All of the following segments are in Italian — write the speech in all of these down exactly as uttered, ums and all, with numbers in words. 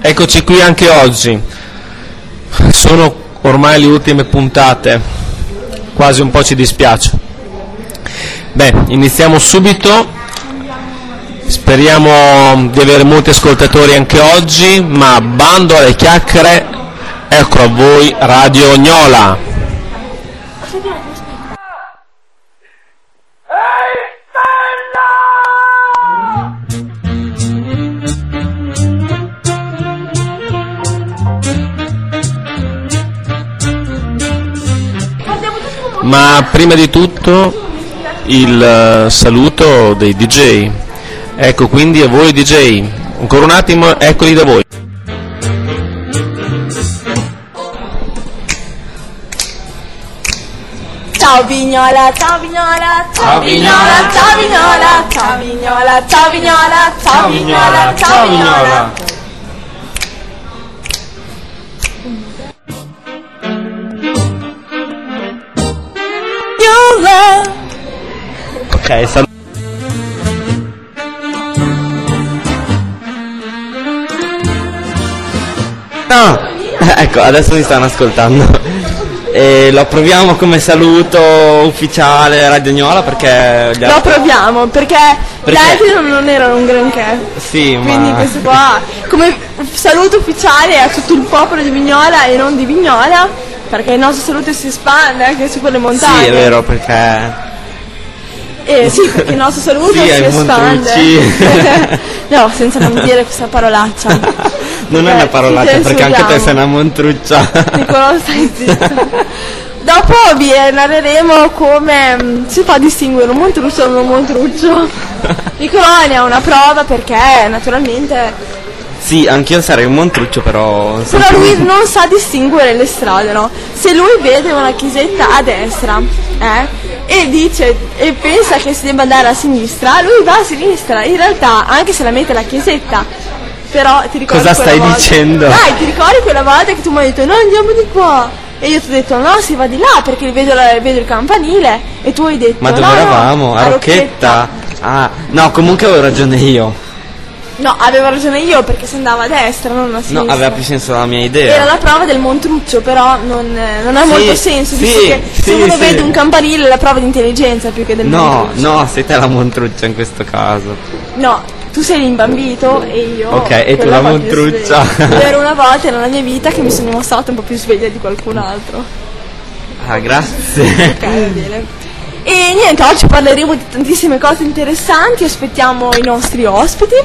Eccoci qui anche oggi. Sono ormai le ultime puntate, quasi un po' ci dispiace. Beh, iniziamo subito. Speriamo di avere molti ascoltatori anche oggi, ma bando alle chiacchiere, ecco a voi Radio Gnola. Ma prima di tutto il saluto dei D J. Ecco, quindi a voi D J, ancora un attimo, eccoli da voi. Ciao Vignola, ciao Vignola, ciao Vignola, ciao Vignola, ciao Vignola, ciao Vignola, ciao Vignola, ciao Vignola. Ok, saluto. No, ecco, adesso mi stanno ascoltando. E lo approviamo come saluto ufficiale Radio Gnola perché... Lo approviamo perché, Perché? gli altri non, non erano un granché. Sì, Quindi ma... questo qua, come saluto ufficiale a tutto il popolo di Vignola e non di Vignola, perché il nostro saluto si espande anche su quelle montagne. Sì, è vero, perché... Eh, sì, perché il nostro saluto Sì, si ai espande. Montrucci. No, senza non dire questa parolaccia. Non è una parolaccia, perché anche te sei una montruccia. Nicolò, stai zitto. Dopo vi narreremo come mh, si fa a distinguere un montruccio da un montruccio. Nicolò ne ha una prova perché naturalmente... Sì, anch'io sarei un montruccio, però... Però lui non sa distinguere le strade, no? Se lui vede una chiesetta a destra, eh? E dice, e pensa che si debba andare a sinistra, lui va a sinistra. In realtà, anche se la mette la chiesetta, però ti ricordi Cosa quella stai volta? dicendo? Dai, ti ricordi quella volta che tu mi hai detto, no, andiamo di qua. E io ti ho detto, no, si va di là, perché vedo, la, vedo il campanile. E tu hai detto, Ma dove no, eravamo? no, A Rocchetta? Ah, no, comunque avevo ragione io. No, avevo ragione io perché si andava a destra, non a sinistra. No, aveva più senso la mia idea. Era la prova del montruccio, però non, non ha Sì, molto senso, visto sì, che sì, se uno sì. vede un campanile è la prova di intelligenza più che del No, montruccio. no, sei te la montruccia in questo caso. No, tu sei l'imbambito e io... Ok, e tu quella la un po' più montruccia. sveglia. Era una volta nella mia vita che mi sono dimostrata un po' più sveglia di qualcun altro. Ah, grazie. Ok, va bene. E niente, oggi parleremo di tantissime cose interessanti, aspettiamo i nostri ospiti.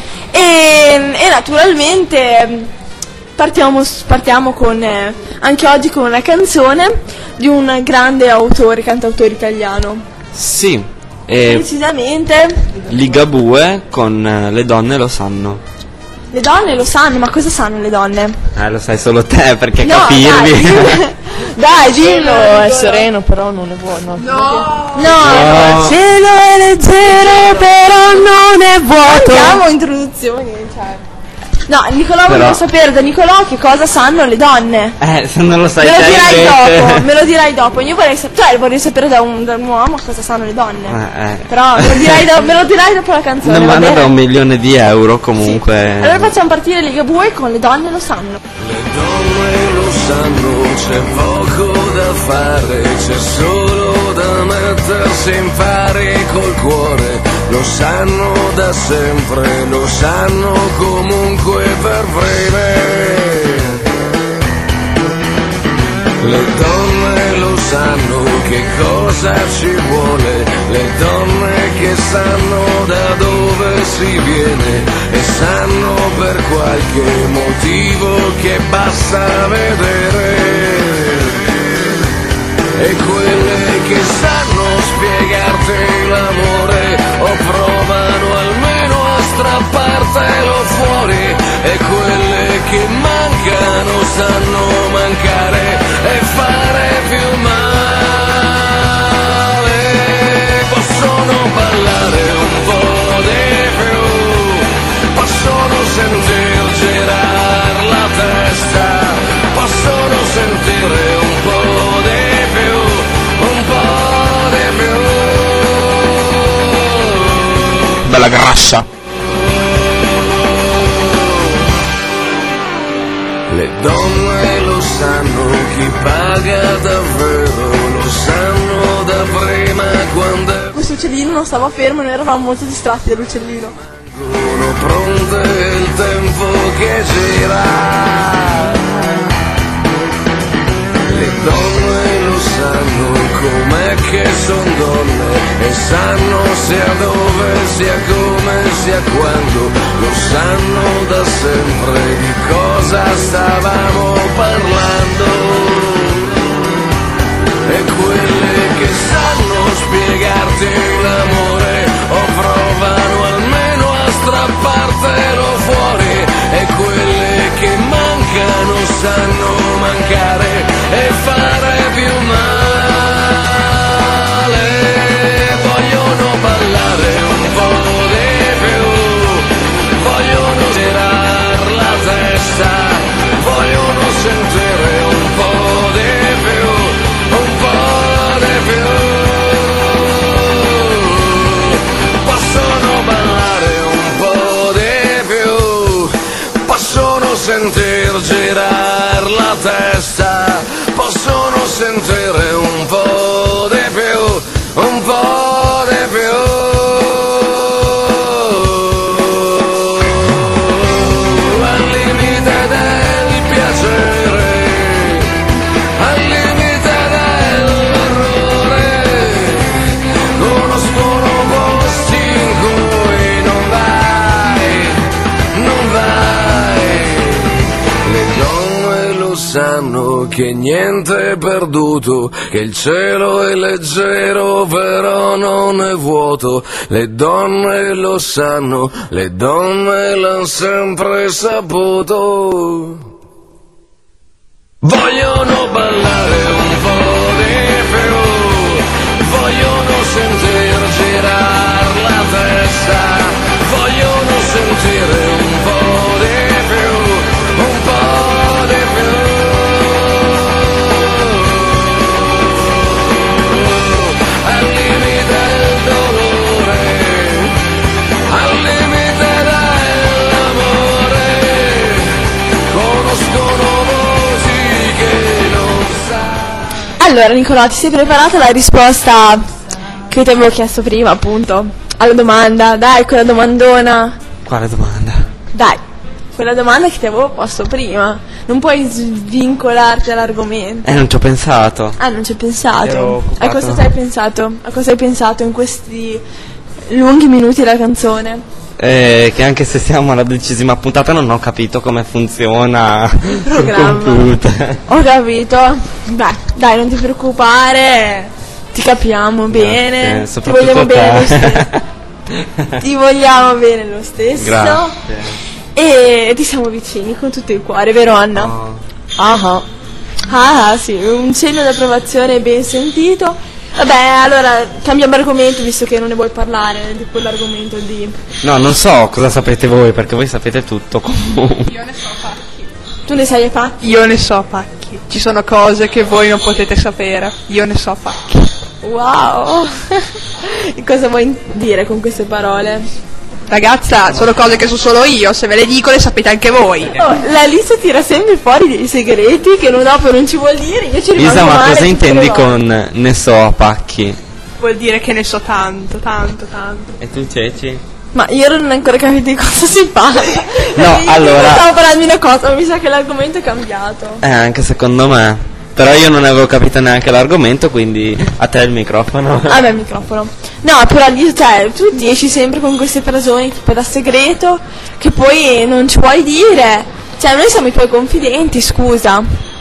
E, e naturalmente partiamo, partiamo con, eh, anche oggi con una canzone di un grande autore, cantautore italiano. Sì, e Precisamente, Ligabue con eh, Le donne lo sanno. le donne lo sanno, ma cosa sanno le donne? Eh, lo sai solo te, perché No, capirvi. dai, dai, dillo. È sereno, però non è buono. No, No. no, Il cielo è leggero, però non è vuoto. abbiamo introduzioni, cioè. No, Nicolò, Però- voglio sapere da Nicolò che cosa sanno le donne. Eh, se non lo sai Me lo te dirai invece. dopo, me lo dirai dopo. Io vorrei sapere, cioè, vorrei sapere da un, da un uomo cosa sanno le donne. Eh, eh. Però me lo, dirai do- me lo dirai dopo la canzone. Una va mano bene? da un milione di euro comunque. Allora facciamo partire Ligabue con Le donne lo sanno. Le donne lo sanno, c'è poco da fare, c'è solo da mettersi in pari col cuore. Lo sanno da sempre, lo sanno comunque per breve. Le donne lo sanno che cosa ci vuole, le donne che sanno da dove si viene e sanno per qualche motivo che basta vedere. E quelle che sanno spiegarti l'amore o provano almeno a strappartelo fuori, e quelle che mancano sanno mancare e fare più male. Possono ballare un po' di più, possono sentir girar la testa, possono sentire un po' di più, un po' di più. Bella grassa. le donne lo sanno, chi paga davvero lo sanno da prima quando questo uccellino non stava fermo, noi eravamo molto distratti dall'uccellino. sono pronte il tempo che gira. Le donne lo sanno com'è che son donne e sanno sia dove, sia come, sia quando, lo sanno da sempre di cosa stavamo parlando. E quelle che sanno spiegarti l'amore o provano almeno a strappartelo fuori, e quelle che mancano sanno mancare e fare più male. Vogliono ballare un po' di più, vogliono girar la testa, vogliono sentire un po' di più, un po' di più. Possono ballare un po' di più, possono sentir girar la testa, possono sentire un po' di più, un po' di più. Al limite del piacere, al limite dell'orrore, conoscono posti in cui non vai, non vai. Le donne lo sanno che niente è perduto, che il cielo è leggero però non è vuoto. Le donne lo sanno, le donne l'hanno sempre saputo. Vogliono ballare un po' di più, vogliono sentir girar la testa, vogliono sentire un po' di più, un po' di più. Al limite del dolore, al limite dell'amore, conoscono voci che non sai. Allora Nicolò, ti sei preparata la risposta che ti avevo chiesto prima, appunto, alla domanda? Dai, quella domandona. Quale domanda? Dai, quella domanda che ti avevo posto prima. Non puoi svincolarti dall'argomento. Eh, non ci ho pensato. Ah, non ci hai Ero pensato? occupato. A cosa ti hai pensato? A cosa hai pensato in questi lunghi minuti della canzone? Eh, che anche se siamo alla dodicesima puntata non ho capito come funziona il programma. computer. Ho capito. Dai, dai, non ti preoccupare. Ti capiamo bene. Ti soprattutto vogliamo te. bene lo stesso. Ti vogliamo bene lo stesso. Grazie. E ti siamo vicini con tutto il cuore, vero Anna? Oh. Ah ah. Ah, ah, sì, un segno di approvazione ben sentito. Vabbè, allora cambiamo argomento, visto che non ne vuoi parlare di quell'argomento di... No, non so cosa sapete voi, perché voi sapete tutto comunque. Io ne so pacchi. Tu ne sai i fatti? Io ne so pacchi. Ci sono cose che voi non potete sapere. Io ne so pacchi. Wow! E cosa vuoi dire con queste parole? Ragazza, sono cose che so solo io, se ve le dico le sapete anche voi. Oh, la Lisa tira sempre fuori dei segreti che non dopo non ci vuol dire, io ci rimango Lisa, ma male cosa tutte intendi le volte. con ne so a pacchi? Vuol dire che ne so tanto, tanto, tanto. E tu, Ceci? Ma io non ho ancora capito di cosa si parla. No, Io allora- stavo parlando di una cosa, ma mi sa che l'argomento è cambiato. Eh, anche secondo me. Però io non avevo capito neanche l'argomento, quindi a te il microfono. Ah beh, il microfono. No, però lì, cioè, tu ti esci sempre con queste frasoni tipo da segreto che poi non ci puoi dire. Cioè, noi siamo i tuoi confidenti, scusa.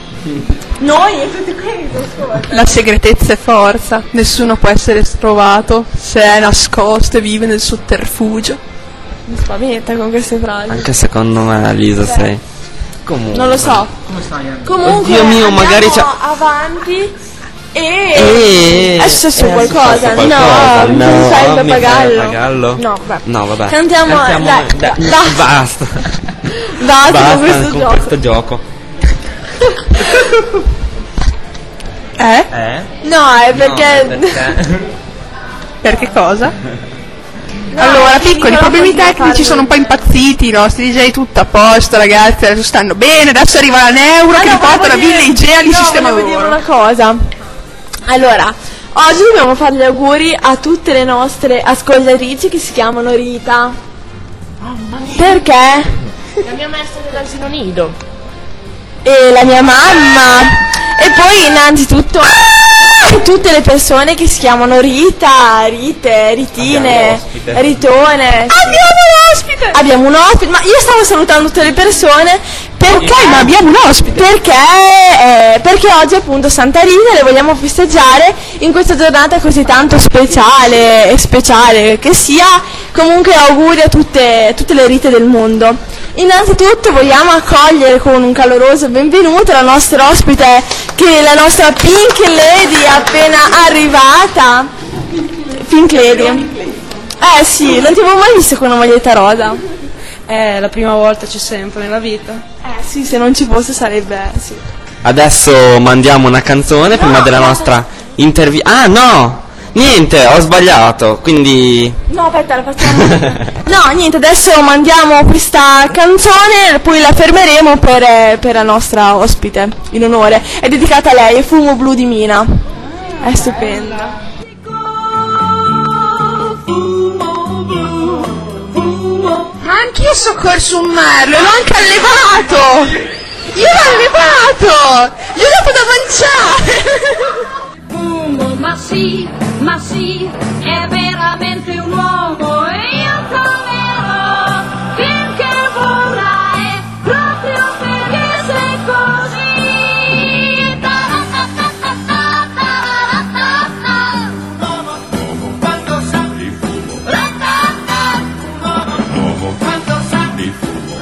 Noi e tutti quelli che ascoltano. La segretezza è forza, nessuno può essere trovato se è nascosto e vive nel sotterfugio. Mi spaventa con queste frasi. Anche secondo me, Lisa, sei. Comunque. Non lo so. Comunque, Oddio mio, andiamo magari c'è- avanti e... Eh, è successo è qualcosa. successo qualcosa. No, No, mi fai il mi fai il pappagallo. pappagallo? No, vabbè. No, vabbè. Cantiamo, Cantiamo- dai, dai, ba- basta. Basta, Basta con questo con gioco. questo gioco. Eh? Eh? No, è perché... No, perché? Perché cosa? Allora, ti piccoli dicono problemi cosa tecnici fare. sono un po' impazziti, i nostri D J tutto a posto, ragazzi, adesso stanno bene, adesso arriva la Neuro Ah, che no, li porta volevo da dire- Villa Igea e li no, sistema volevo dire loro. una cosa. Allora, oggi dobbiamo fare gli auguri a tutte le nostre ascoltatrici che si chiamano Rita. Perché? La mia maestra dell'asilo nido. E la mia mamma. E poi innanzitutto tutte le persone che si chiamano Rita, Rite, Ritine, Ritone. Abbiamo un ospite! Abbiamo un ospite, ma io stavo salutando tutte le persone perché, Ok, ma abbiamo un ospite. perché, eh, perché oggi appunto Santa Rita le vogliamo festeggiare in questa giornata così tanto speciale e speciale che sia. Comunque auguri a tutte, tutte le Rite del mondo. Innanzitutto vogliamo accogliere con un caloroso benvenuto la nostra ospite, che è la nostra Pink Lady appena arrivata. Pink Lady. Eh sì, non ti avevo mai visto con una maglietta rosa. È la prima volta, c'è sempre nella vita. Eh sì, se non ci fosse sarebbe, sì. Adesso mandiamo una canzone prima della nostra intervista. Ah no! Niente, ho sbagliato, quindi... No, aspetta, la facciamo. No, niente, adesso mandiamo questa canzone, poi la fermeremo per, eh, per la nostra ospite, in onore. È dedicata a lei, è Fumo Blu di Mina. È stupenda. Ma anch'io so corso un merlo, l'ho anche allevato! Io l'ho allevato! Gli ho dato da mangiare! Fumo, ma sì, ma sì, è veramente un uomo e io toglierò finché vorrai, proprio perché sei così. Quanto sa di fumo? Quanto sa di fumo?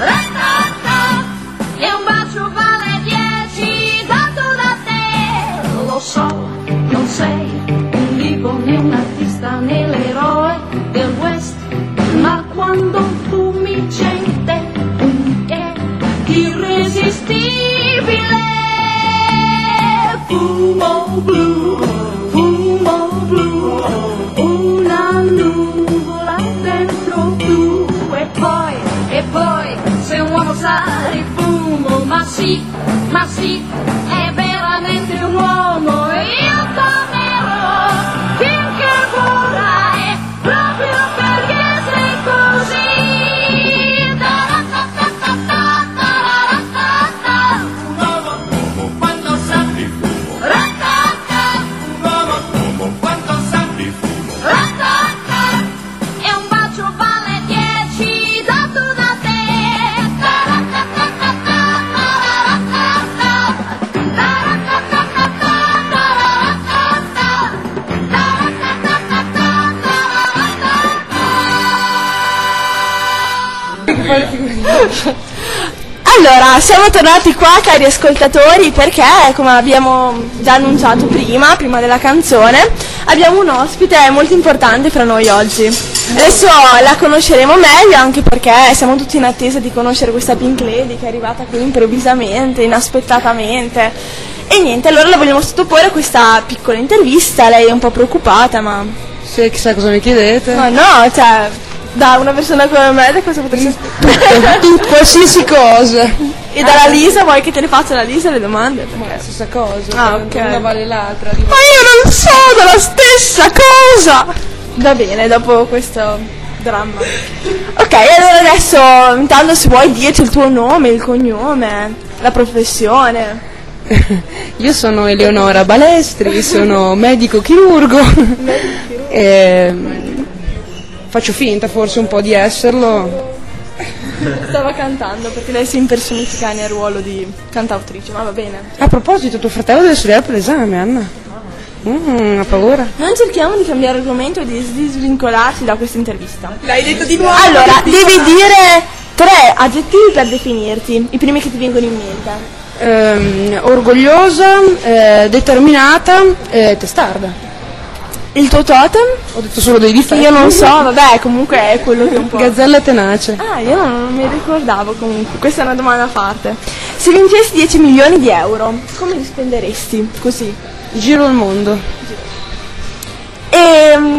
E un bacio vale dieci dato da te, lo so. Non sei un divo né un artista né l'eroe del West, ma quando tu mi c'è te un che irresistibile. Fumo blu, fumo blu, una nuvola dentro tu. E poi, e poi, se un uomo sa di fumo, ma sì, ma sì, è veramente un uomo e io tornerò finché vorrai, proprio perché sei così. Un uomo quando sa di fumo, un uomo quando sa di fumo, e un bacio vale dieci dato da te. Allora, siamo tornati qua, cari ascoltatori, perché, come abbiamo già annunciato prima, prima della canzone, abbiamo un ospite molto importante fra noi oggi. Adesso la conosceremo meglio, anche perché siamo tutti in attesa di conoscere questa Pink Lady che è arrivata qui improvvisamente, inaspettatamente. E niente, allora la vogliamo sottoporre a questa piccola intervista. Lei è un po' preoccupata, ma... Se chissà cosa mi chiedete. Ma no, cioè, da una persona come me, da cosa potresti aspettare? Tutto, qualsiasi cosa. E dalla Lisa, vuoi che te le faccia la Lisa le domande? Ma è Perché... la stessa cosa. Ah, cioè, ok. Una vale l'altra. Ma io non sono la stessa cosa! Va bene, dopo questo dramma. Ok, allora adesso, intanto se vuoi dirci il tuo nome, il cognome, la professione. Io sono Eleonora Balestri, sono medico chirurgo. E faccio finta forse un po' di esserlo. Stava cantando perché lei si impersonifica nel ruolo di cantautrice, ma va bene. A proposito, tuo fratello deve studiare per l'esame, Anna. Mm, ha paura. Non cerchiamo di cambiare argomento e di, di svincolarci da questa intervista. L'hai detto di nuovo! Allora, devi dire tre aggettivi per definirti, i primi che ti vengono in mente. Ehm, orgogliosa, eh, determinata, eh, testarda. Il tuo totem? Ho detto solo dei difetti. Io non so, vabbè, comunque è quello che un po'... Gazzella tenace. Ah, io non, non mi ricordavo comunque, questa è una domanda a parte. Se vincessi dieci milioni di euro, come li spenderesti? Così. Giro il mondo. E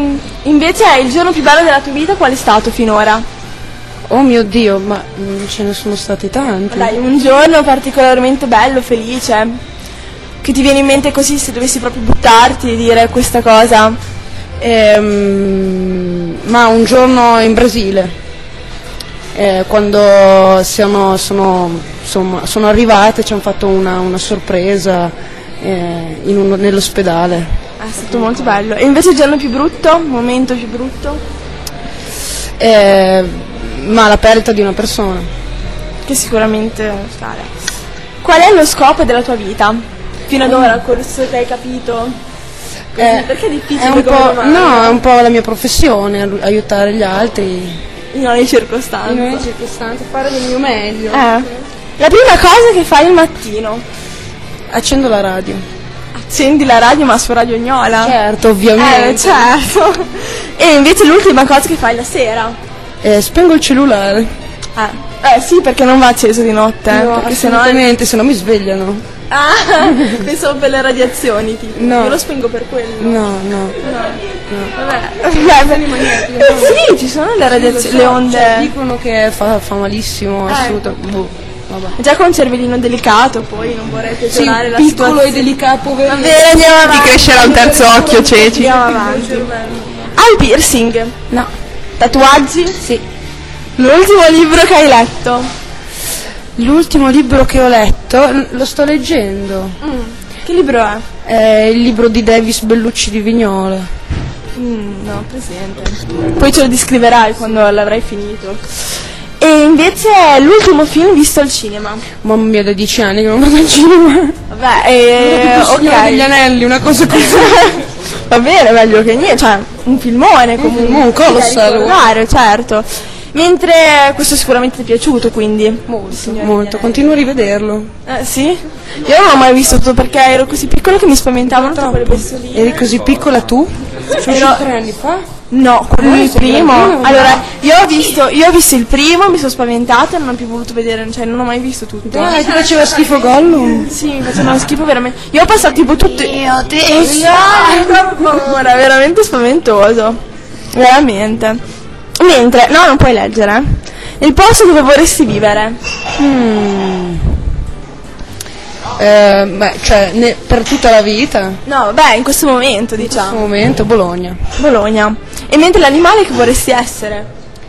Invece il giorno più bello della tua vita qual è stato finora? Oh mio Dio, ma mm, ce ne sono stati tanti. Dai, un giorno particolarmente bello, felice, che ti viene in mente così se dovessi proprio buttarti e dire questa cosa. Ehm, ma un giorno in Brasile, eh, quando siamo, sono, insomma, sono arrivate, ci hanno fatto una, una sorpresa eh, in un, nell'ospedale. È stato molto bello. E invece il giorno più brutto, momento più brutto? Eh, ma la perdita di una persona. Che sicuramente scala. Qual è lo scopo della tua vita? Fino ad ora, il corso che hai capito? Eh, Perché è difficile? È un come po', domanda? no, è un po' la mia professione, ai- aiutare gli altri In ogni circostanza. in ogni circostanza, fare del mio meglio. Eh. La prima cosa che fai il mattino? Accendo la radio. Accendi la radio, ma su Radio Gnola? Certo, ovviamente. Eh, certo. E invece l'ultima cosa che fai la sera? Eh, spengo il cellulare. Eh, eh sì, perché non va acceso di notte. eh, No, perché sennò... assolutamente, se no mi svegliano. Ah, pensavo per le radiazioni, tipo. No. Io lo spengo per quello. No, no. Vabbè. Eh, sì, ci sono le radiazioni, le onde. Cioè, dicono che fa, fa malissimo, assolutamente. Boh, vabbè. Già con un cervellino delicato, poi non vorrei Sì, peggiorare la piccolo situazione. e delicato, Va poverino. bene, andiamo avanti. Ti crescerà un terzo occhio, Ceci. Andiamo avanti. Hai piercing? No. Tatuaggi? Sì. L'ultimo libro che hai letto? L'ultimo libro che ho letto, l- lo sto leggendo. Mm. Che libro è? È il libro di Davis Bellucci di Vignola. Mm, no, presente. Poi ce lo descriverai quando l'avrai finito. E invece l'ultimo film visto al cinema? Mamma mia, da dieci anni che non vado al cinema. Vabbè, eh, Il Signore degli ok. Anelli, una cosa così. Va bene, meglio che niente, cioè un filmone comunque. filmone, un colossal. Da ricordare, certo. Mentre questo sicuramente ti è piaciuto, quindi. Molto, molto. Continuo a rivederlo. Eh, sì? Io non l'ho mai visto tutto perché ero così piccola che mi spaventavano troppo quelle pessoline. Eri così piccola tu? Ero- tre anni fa? No, quello Eh, il sei primo. bambino, Allora, no? io ho visto, io ho visto il primo, mi sono spaventata e non ho più voluto vedere, cioè non ho mai visto tutto. Dai, ti faceva schifo Gollum? Sì, mi facevano schifo veramente. Io ho passato tipo tutto. Io ti paura, veramente spaventoso. Veramente. Mentre, no, non puoi leggere. eh. Il posto dove vorresti vivere? Mm. Eh, beh, cioè, ne- per tutta la vita? In No, vabbè, in questo momento, questo diciamo. momento, Bologna. Bologna. E mentre l'animale che vorresti essere?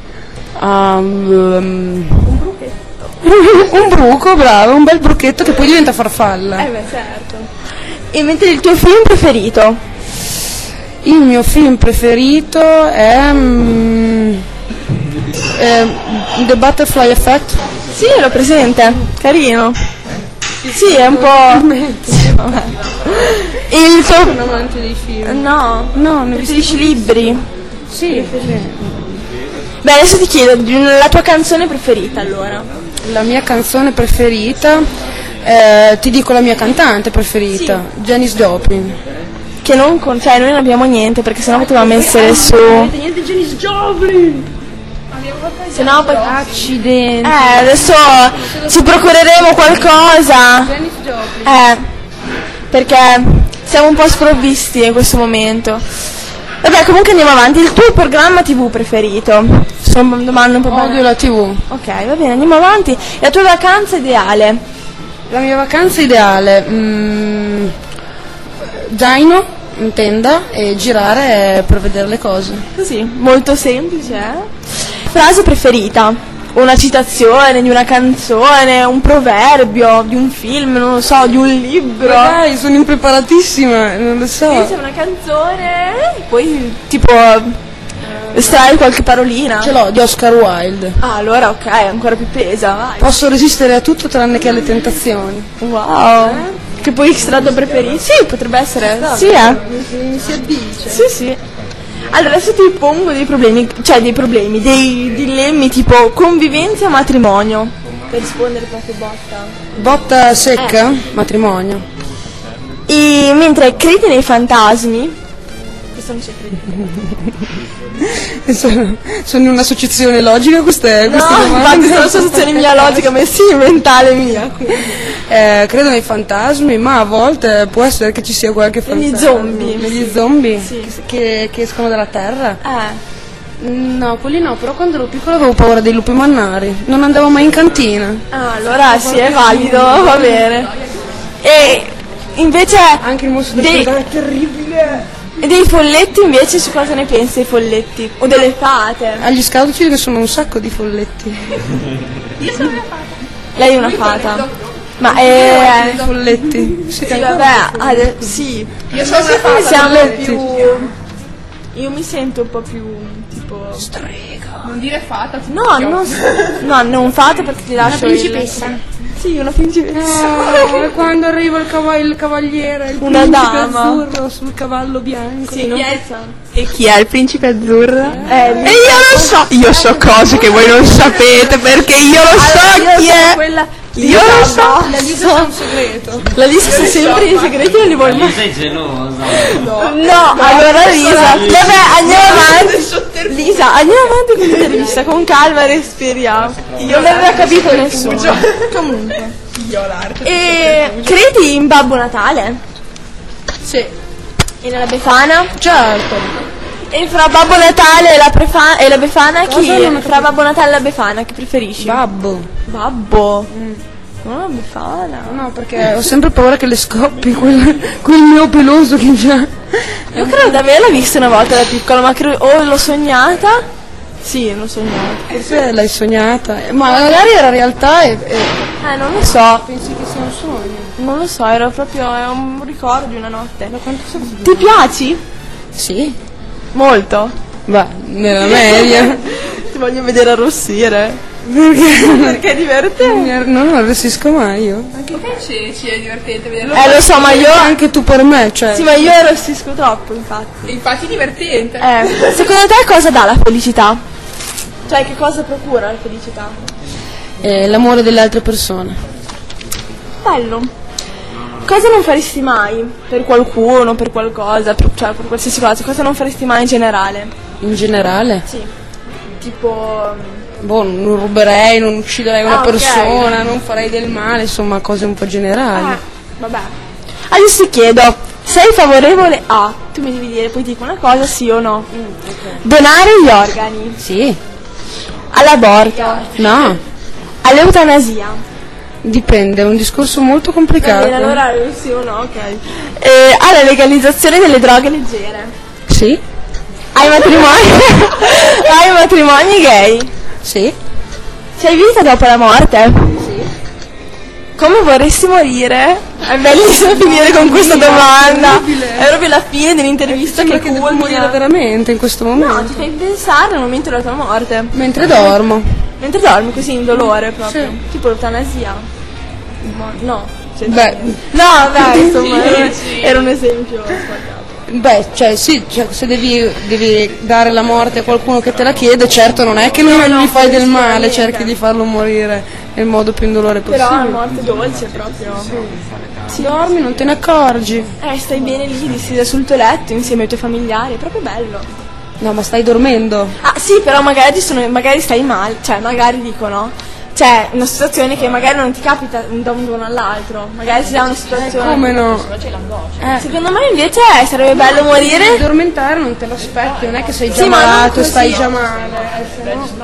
Um, un bruco, bravo, un bel bruchetto che poi diventa farfalla. Eh beh, certo. E mentre il tuo film preferito? Il mio film preferito è mm, eh, The Butterfly Effect. Sì, l'ho presente. Carino. Sì, è un po'. Sì, vabbè. Il tuo. Un amante dei film. No, No, ne ho visti. preferisci libri? Sì, Beh, adesso ti chiedo di una- la tua canzone preferita allora. la mia canzone preferita, eh, ti dico la mia cantante preferita, Janis Joplin. Che non con. Cioè, noi non abbiamo niente perché sennò potevamo essere su. Niente Janis Joplin! Se no poi. Accidenti. Eh, adesso ci procureremo qualcosa. Janis Joplin. Eh, perché siamo un po' sprovvisti in questo momento. Vabbè, comunque andiamo avanti. Il tuo programma tivù preferito? Sono domande un po' Odio banali. la tivù. Ok, va bene, andiamo avanti. La tua vacanza ideale? La mia vacanza ideale, mm, zaino in tenda e girare per vedere le cose. Così, molto semplice, eh? Frase preferita? Una citazione di una canzone, un proverbio, di un film, non lo so, di un libro. Dai, sono impreparatissima, non lo so. Sì, c'è una canzone, poi tipo estrai qualche parolina. Ce l'ho, di Oscar Wilde. Ah, allora ok, ancora più pesa, vai. Posso resistere a tutto tranne che alle tentazioni. Wow. Che poi strato preferito? Sì, potrebbe essere. Sì, eh. Mi si addice. Sì, sì. Allora adesso ti pongo dei problemi, cioè dei problemi, dei dilemmi tipo convivenza o matrimonio. Per rispondere proprio botta. Botta secca, matrimonio. E mentre credi nei fantasmi, che questo non ci credi. sono, sono in un'associazione logica queste, queste No, domande? infatti sono un'associazione mia logica, ma sì, mentale mia. Eh, credo nei fantasmi, ma a volte può essere che ci sia qualche fantasma. Negli zombie. Negli zombie Sì. che, che, che escono dalla terra? Eh. No, quelli no, però quando ero piccola avevo paura dei lupi mannari, non andavo mai in cantina. Ah, allora sì, è valido, va bene. E invece Anche il mostro del dei, Natale è terribile. e dei folletti invece su cosa ne pensi dei folletti? O delle fate? Agli scout ci ne sono un sacco di folletti. Lei è una fata. Ma è... I folletti. Sì, Sì, vabbè, ade- sì. Io sono una fata. Siamo più... Io mi sento un po' più tipo... Non dire fata. ti No, picchio. non, no, non fate perché ti lascio Una il- principessa. Sì, una principessa. Ah, quando arriva il, cava- il cavaliere, il Una principe dama. azzurro sul cavallo bianco. Sì, non si sa. E chi è il principe azzurro? Eh, E io lo so, io so cose che voi non sapete perché io lo so Allora, chi io sono è. quella... Io lo so. La lista è un segreto. La Lisa sa sempre i segreti, non li voglio mai. Sei gelosa. No, allora Lisa, vabbè, andiamo avanti. Lisa, andiamo avanti con l'intervista, con calma, respiriamo. Io non aveva capito nessuno. Comunque. E credi in Babbo Natale? Sì, E nella Befana? certo. E fra Babbo Natale e la, prefa- e la Befana chi? Cosa? Non ho Fra Babbo Natale e la Befana chi preferisci? Babbo. Babbo. Non la Befana. No, perché ho sempre paura che le scoppi quel, quel mio peloso che già... Io credo di averla vista una volta da piccola, ma credo, o l'ho sognata? Sì, l'ho sognata. Forse l'hai sognata, eh, ma magari era realtà e, e Eh, non lo so. pensi che sia un sogno. Non lo so, era proprio è un ricordo di una notte. Da quanto sono? Ti piaci? Sì. Molto. Va, nella media. Ti voglio vedere arrossire. Perché? Perché è divertente. Non lo arrossisco mai io. Anche ci, ci è divertente vederlo. Eh, lo so, ma io... Anche tu per me, cioè. Sì, ma io arrossisco troppo, infatti. Infatti è divertente. Eh, secondo te cosa dà la felicità? Cioè, che cosa procura la felicità? Eh, l'amore delle altre persone. Bello. Cosa non faresti mai per qualcuno, per qualcosa, per, cioè per qualsiasi cosa? Cosa non faresti mai in generale? In generale? Sì. Tipo... Boh, non ruberei, non ucciderei una Ah, ok. persona, non farei del male, insomma, cose un po' generali. Ah, vabbè. Adesso ti chiedo, sei favorevole a... Tu mi devi dire, poi ti dico una cosa, sì o no? Donare gli organi. Sì. All'aborto. No. All'eutanasia. Dipende, è un discorso molto Va complicato. bene, allora sì o no, ok. Eh, alla legalizzazione delle droghe leggere. Sì? Ai matrimoni... Ai matrimoni gay. Sì? C'hai vita dopo la morte? Sì. Come vorresti morire? È bellissimo finire con questa domanda. È proprio la fine dell'intervista Sembra che che devo morire culmina. veramente in questo No, momento. ti fai pensare al momento della tua morte. Mentre dormo. Mentre dormi così in dolore proprio. Sì. Tipo l'eutanasia. Ma no. Cioè, Beh, no, dai, insomma, era- era un esempio sbagliato. beh, cioè sì, cioè, se devi, devi dare la morte a qualcuno che te la chiede, certo non è che non no, gli fai del male, sicuramente. cerchi di farlo morire nel modo più indolore Però possibile. la morte dolce proprio. Sì. Dormi, non te ne accorgi. Eh, stai bene lì, distesa sul tuo letto insieme ai tuoi familiari, è proprio bello. No, ma stai dormendo. Ah sì, però magari, ci sono, magari stai male, cioè magari dico no. Cioè, una situazione che magari non ti capita da un giorno all'altro, magari si dà una situazione. Come no? Eh. Secondo me invece eh, sarebbe bello Devi morire. addormentare, non te lo aspetti, non è che sei già Sì, ma non malato e così. stai già male. eh, se no-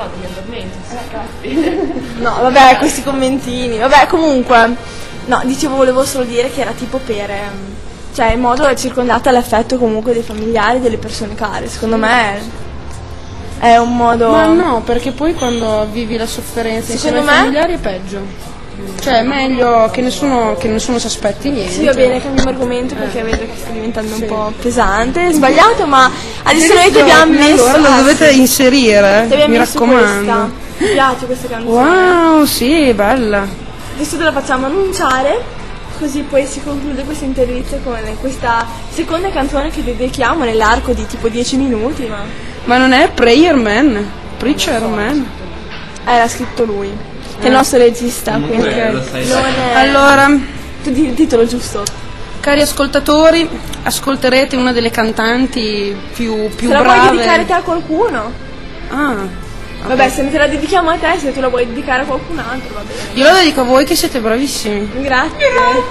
No, vabbè, questi commentini. Vabbè, comunque. No, dicevo, volevo solo dire che era tipo per. ehm, Cioè, in modo circondata l'affetto comunque dei familiari, delle persone care. Secondo me è, è un modo. Ma no, perché poi quando vivi la sofferenza insieme ai Secondo me- familiari è peggio. Cioè è meglio che nessuno, che nessuno si aspetti niente. Sì, va bene, cambiamo argomento perché vedo che sta diventando un po' pesante, sbagliato, ma adesso noi ti abbiamo messo. Allora la ah, dovete sì, inserire, ti abbiamo mi messo raccomando. questa. Mi piace questa canzone. Wow, sì, bella. Adesso te la facciamo annunciare, così poi si conclude questa intervista con questa seconda canzone che dedichiamo nell'arco di tipo dieci minuti, ma Ma non è Prayer Man, Preacher Man. eh, l'ha scritto lui, che è il nostro regista, quindi lo sai. non è... Allora, Tu di il titolo giusto? Cari ascoltatori, ascolterete una delle cantanti più, più Se la brave. vuoi dedicare te a qualcuno? Ah, Vabbè, se te la dedichiamo a te, se tu la vuoi dedicare a qualcun altro, va bene. io la dedico a voi che siete bravissimi. Grazie.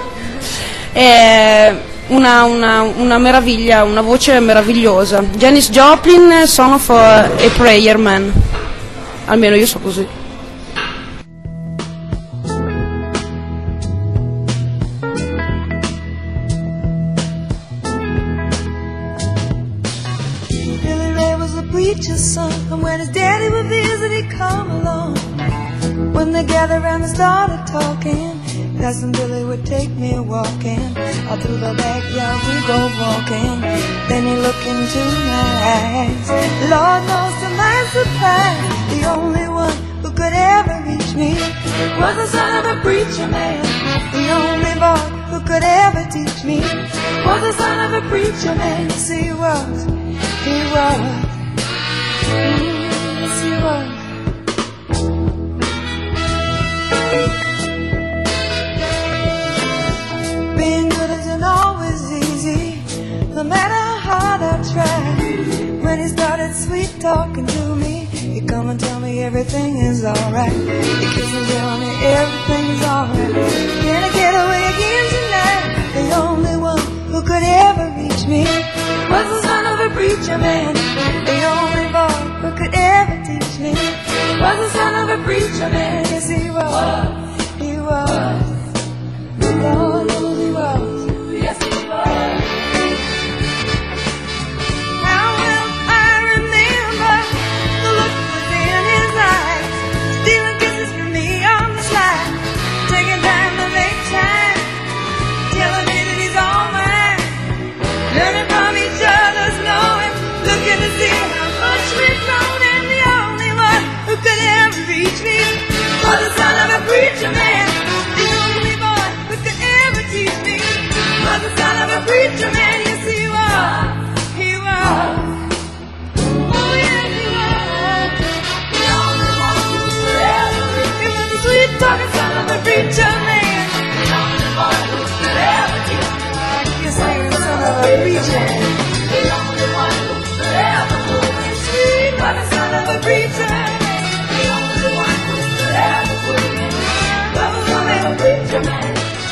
È una, una, una meraviglia, una voce meravigliosa. Janis Joplin, Son of a, a Prayer Man. Almeno io so così. Preacher's son, and when his daddy would visit, he'd come along. When they gathered around and started talking, Cousin Billy would take me walking. Out through the backyard we go walking. Then he looked into my eyes. Lord knows to my surprise, the only one who could ever reach me was the son of a preacher man. The only boy who could ever teach me was the son of a preacher man. Yes, he was, he was. Yes, he was. Being good isn't always easy, no matter how hard I try. When he started sweet talking to me, he'd come and tell me everything is alright. He kissed me, tell me everything's alright. Can I get away again tonight? The only one who could ever reach me was the son of a preacher man. The only boy who could ever teach me was the son of a preacher man. Yes, he was. He was. Lord, yes, he was. Yes, he was. How will I remember the look was in his eyes, stealing kisses from me on the slide, taking time to make time, telling me that he's all mine, learning from each other's knowing, looking to see how much we've grown, and the only one who could ever reach me was the son of a preacher man. The only boy who could ever teach me was the son of a preacher man. Yes, he was. He was. Oh, yes, he was. The only one who could ever reach me was the sweet talking son of a preacher man. The only one who could ever teach me. Yes, I am the son of a preacher man. The only one who could ever pull me sweet was the son of a preacher man. The only one who could ever pull me was the son of a preacher man.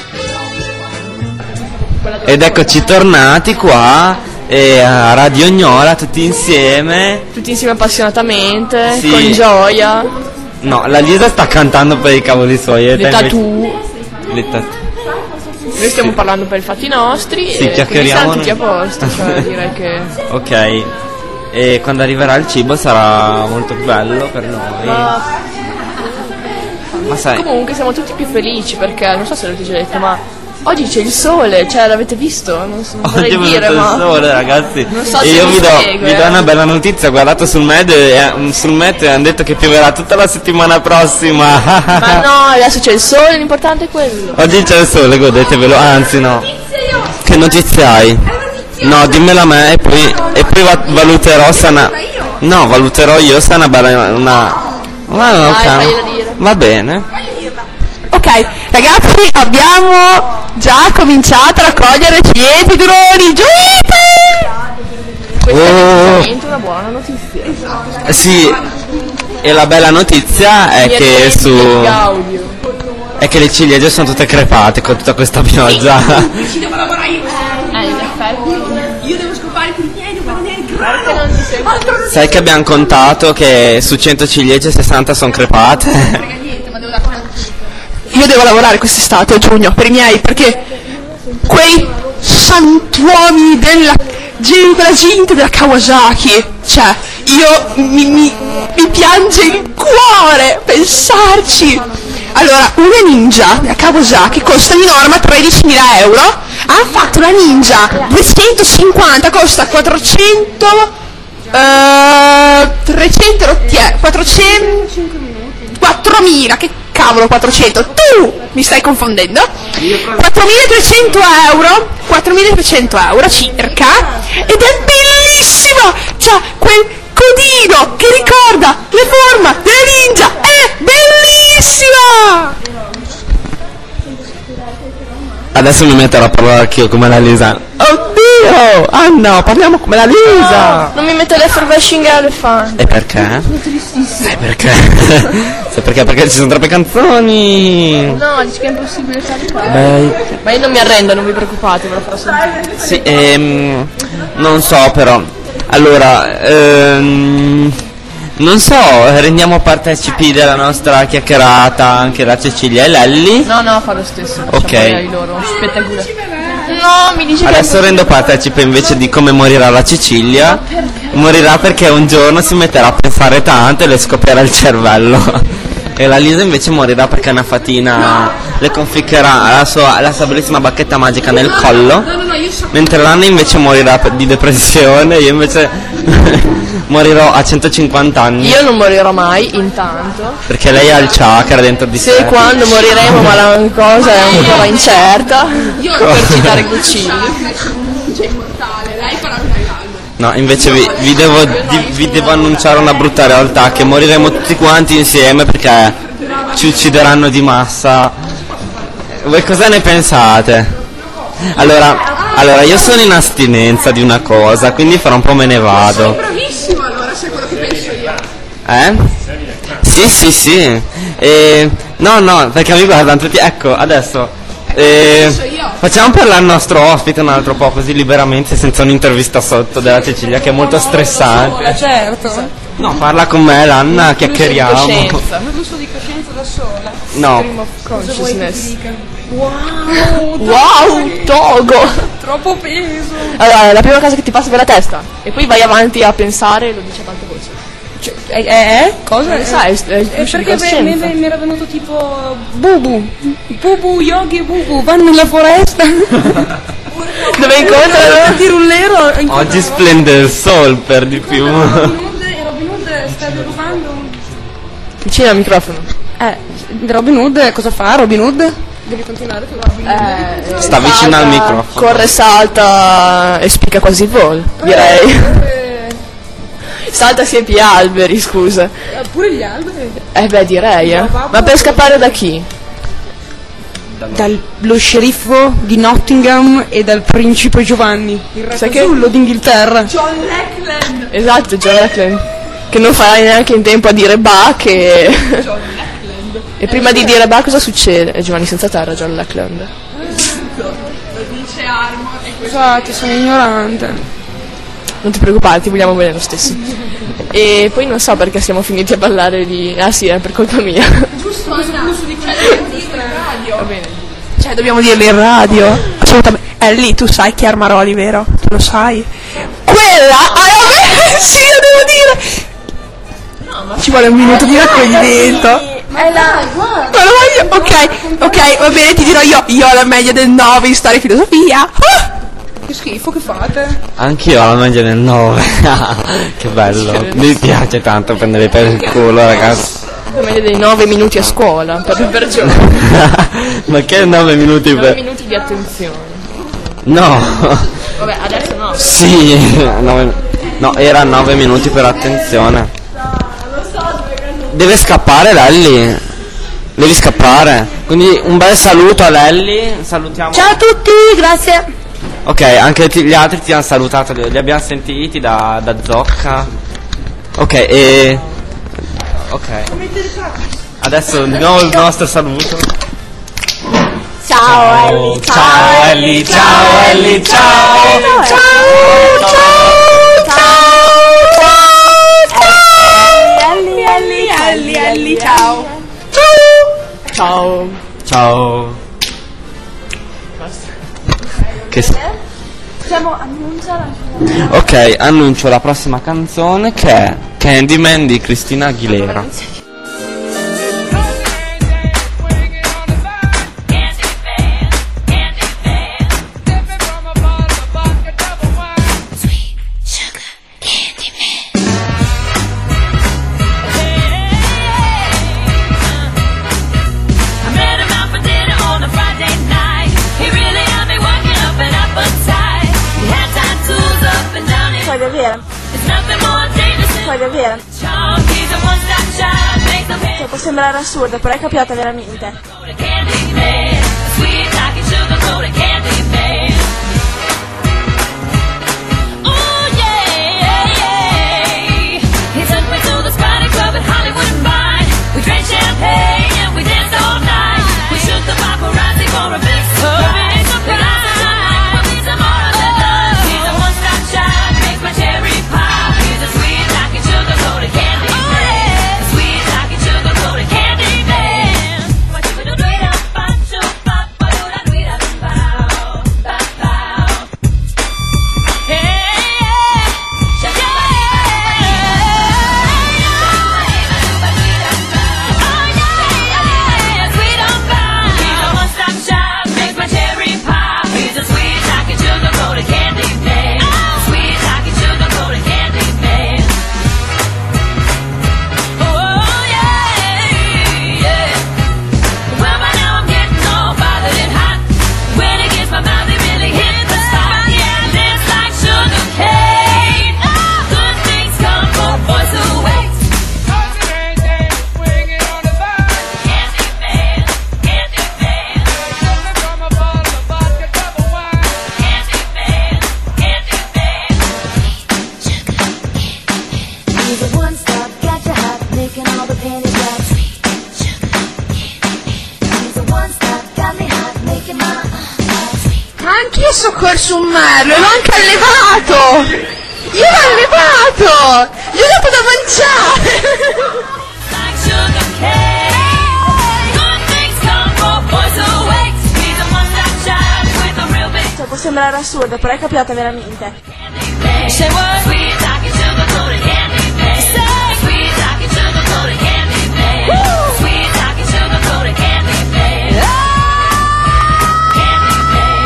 Ed eccoci tornati qua e a Radio Gnola tutti insieme. Tutti insieme appassionatamente, Sì. con gioia. No, la Lisa sta cantando per i cavoli suoi. e Le te tattoo. invece- Le tattoo. Noi stiamo parlando per i fatti nostri Sì, e quindi chiacchieriamo siamo tutti a noi. posto, cioè direi che... Ok. E quando arriverà il cibo sarà molto bello per noi. Ma Ma sai, comunque siamo tutti più felici perché, non so se l'avete già detto, ma oggi c'è il sole, cioè l'avete visto? Non, so, non oggi vorrei è venuto dire, il ma... sole, ragazzi. Non so e se io mi vi do, segue, vi do eh. una bella notizia. Ho guardato sul Met e mm, sul Met hanno detto che pioverà tutta la settimana prossima. Ma no, adesso c'è il sole, l'importante è quello. Oggi c'è il sole, godetevelo. Anzi, no. Che notizie hai? No, dimmela a me e poi, e poi va- valuterò se una... No, valuterò io se è una bella... Una... una, una Dai, ok. fagliela dire. Va bene. Ok, ragazzi, abbiamo già cominciato a raccogliere ciliegie, droni, giuite! Questa Oh. è decisamente una buona notizia. Eh, Sì, e la bella notizia è Mi che arrendi su... di Gaudio. è che le ciliegie sono tutte crepate con tutta questa pioggia. Ci devo lavorare io. Eh, in effetti. Io devo scopare i miei, devo fare il Perché non ti sembra? Altro non Sai che abbiamo contato che su cento ciliegie sessanta sono crepate? frega niente, ma devo dare quanto. Io devo lavorare quest'estate a giugno per i miei, perché quei santuomini della gente, la gente della Kawasaki, cioè io mi, mi, mi piange il cuore pensarci. Allora, una Ninja della Kawasaki costa in norma tredicimila euro, ha fatto la Ninja duecentocinquanta, costa quattrocento, eh, trecento rottiere, quattrocento, quattromila, che cavolo quattrocento, tu mi stai confondendo? quattromilatrecento euro, quattromilatrecento euro circa, ed è bellissima, c'ha quel codino che ricorda la forma della Ninja, è bellissima! Adesso mi metterò a parlare anch'io come la Lisa. Oddio! Ah no, parliamo come la Lisa! No, non mi mette l'effervescing elefante. E perché? Tristissimo. Eh perché? Sai perché? Perché ci sono troppe canzoni. No, dici che è impossibile saltare. Beh. Ma io non mi arrendo, non vi preoccupate, ve lo farò sentire. Sì, ehm, non so però. Allora, ehm, non so, rendiamo partecipi della nostra chiacchierata anche la Cecilia e Lelli. No, no, fa lo stesso. Ok. I loro spettacolo. No, mi dice Adesso che... rendo partecipe invece di come morirà la Cecilia. Morirà perché un giorno si metterà a pensare tanto e le scoppierà il cervello. E la Lisa invece morirà perché una fatina le conficcherà la sua, la sua bellissima bacchetta magica nel collo. Mentre l'Anna invece morirà per- di depressione. Io invece morirò a centocinquanta anni. Io non morirò mai, intanto. Perché lei ha il chakra dentro di sé. Se quando moriremo, ma la cosa è ancora incerta. Io per citare Guccini. No, invece vi, vi, devo, di- vi devo annunciare una brutta realtà, che moriremo tutti quanti insieme perché ci uccideranno di massa. Voi cosa ne pensate? Allora, allora io sono in astinenza di una cosa, quindi fra un po' me ne vado. Bravissimo allora, se è quello che penso io. Eh? Sì, sì, sì. E, no, no, perché mi guardano tutti. Ecco, adesso eh, facciamo parlare il nostro ospite un altro po' così liberamente, senza un'intervista sotto della Cecilia che è molto stressante. Certo. No, parla con me, l'Anna, chiacchieriamo. Un flusso di coscienza da sola. No. Consciousness. Wow, Wow, Togo! Troppo peso. Allora, la prima cosa che ti passa per la testa. E poi vai avanti a pensare e lo dice a tante voci. Cioè, eh, eh? Cosa? Non sai, è, è il Eh, flusso di perché me- coscienza. me- mi era venuto tipo Bubu. Bubu, Yogi e Bubu vanno nella foresta. Dove incontrano? Di rullero. Oggi splende il sol per di più. Robin Hood sta derubando. Vicino al microfono. Eh, Robin Hood cosa fa? Robin Hood? Devi continuare tu Robin Hood. Eh, Sta vicino al microfono. Corre, salta e spicca quasi il volo, direi. Salta sia più alberi, scusa. Pure gli alberi. Eh beh, direi, eh. Ma per scappare da chi? Dallo sceriffo di Nottingham e dal principe Giovanni, il re Sai che- fasullo d'Inghilterra. John Lackland. Esatto, John Lackland. Che non farai neanche in tempo a dire bah che... John Lackland. E prima di dire bah cosa succede? È Giovanni senza terra, John Lackland. Lo dice Armor e questo. Scusate, sono ignorante. Non ti preoccupare, ti vogliamo bene lo stesso. E poi non so perché siamo finiti a ballare di... Ah sì, è per colpa mia. Giusto, questo flusso di coscienza in radio. Va bene. Cioè, dobbiamo dirlo in radio. Assolutamente. È lì, tu sai chi è Armaroli, vero? Tu lo sai. Quella! Ah, vabbè, sì, lo devo dire! Ci vuole un minuto di raccoglimento. È la... Ma lo voglio- Ok, ok, va bene, ti dirò io. Io ho la media del nove in storia e filosofia. Ah! Che schifo che fate. Anch'io ho la media del nove. Che bello. Mi piace tanto prendere per il culo, ragazzi. La media dei nove minuti a scuola, per, per giorno. Ma che nove minuti nove per... minuti di attenzione. No. Vabbè, adesso no. Sì. nove- No, era nove minuti per attenzione. Deve scappare Lelli. Devi scappare. Quindi un bel saluto a Lelli. Salutiamo. Ciao a tutti, grazie. Ok, anche ti- gli altri ti hanno salutato, li, li abbiamo sentiti da, da Zocca. Ok, e... Ok. Adesso di nuovo il nostro saluto. Ciao Ellie, Ciao Ellie, ciao Ellie, ciao! ciao, ciao, Ellie, Ellie, Ellie, Ellie, ciao. Ciao. Ciao! Che s- Possiamo annunciare ok, annuncio la prossima canzone che è Candyman di Cristina Aguilera. I met him out for dinner on a Friday night. He really had me working up an appetite. He had tattoos up and down his... Puoi vedere, It's nothing more dangerous than puoi vedere. charm. He's a one-stop shop. Makes them Cioè, può sembrare assurdo, però è capitata veramente. Candyman, sweet like a sugar go to Candyman. Oh yeah, yeah, yeah. He took me to the Spotted Club at Hollywood and Vine. We drank champagne and we danced all night. We shook the paparazzi for a big surprise. But I said tonight will be some more than love. He's a one-stop shop, makes my cherry pop. He's a sweet talking sugar coated candy man. Sweet talking sugar coated candy man. What you do do it up, pop, shoot, pop, what do I do it up, bow, bow, bow. Hey, yeah, yeah, yeah, sweet on bow. He's a one-stop shop, makes my cherry pop. He's a sweet talking sugar coated candy man. Sweet talking sugar coated candy man. Oh yeah, yeah. Well, by now I'm getting all bothered and hot. When it gets my mouth, it really hit the spot. Yeah, it's like sugar cane. Good things come for boys who wait. Candy man, candy man. Candy man, candy man. He's a one-stop, got your hot, making all the panties drop. He's a one-stop, got me hot, making my uh, Ma anch'io so corso un merlo, l'ho anche allevato! Io l'ho allevato! Gli ho dato da mangiare! Like sugar cane. Good things come for boys who wait. He's a one-stop shop with a real big Cioè, può sembrare assurdo, però è capiata veramente. man. Say what? Sweet talking sugar coated candy man. Say sweet talking sugar coated candy man. Sweet talking sugar coated candy man. Candy man. Candy man.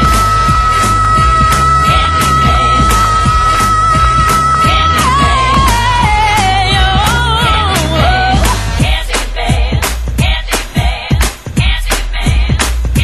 Candy man. Oh, candy man. Candy man. Candy man.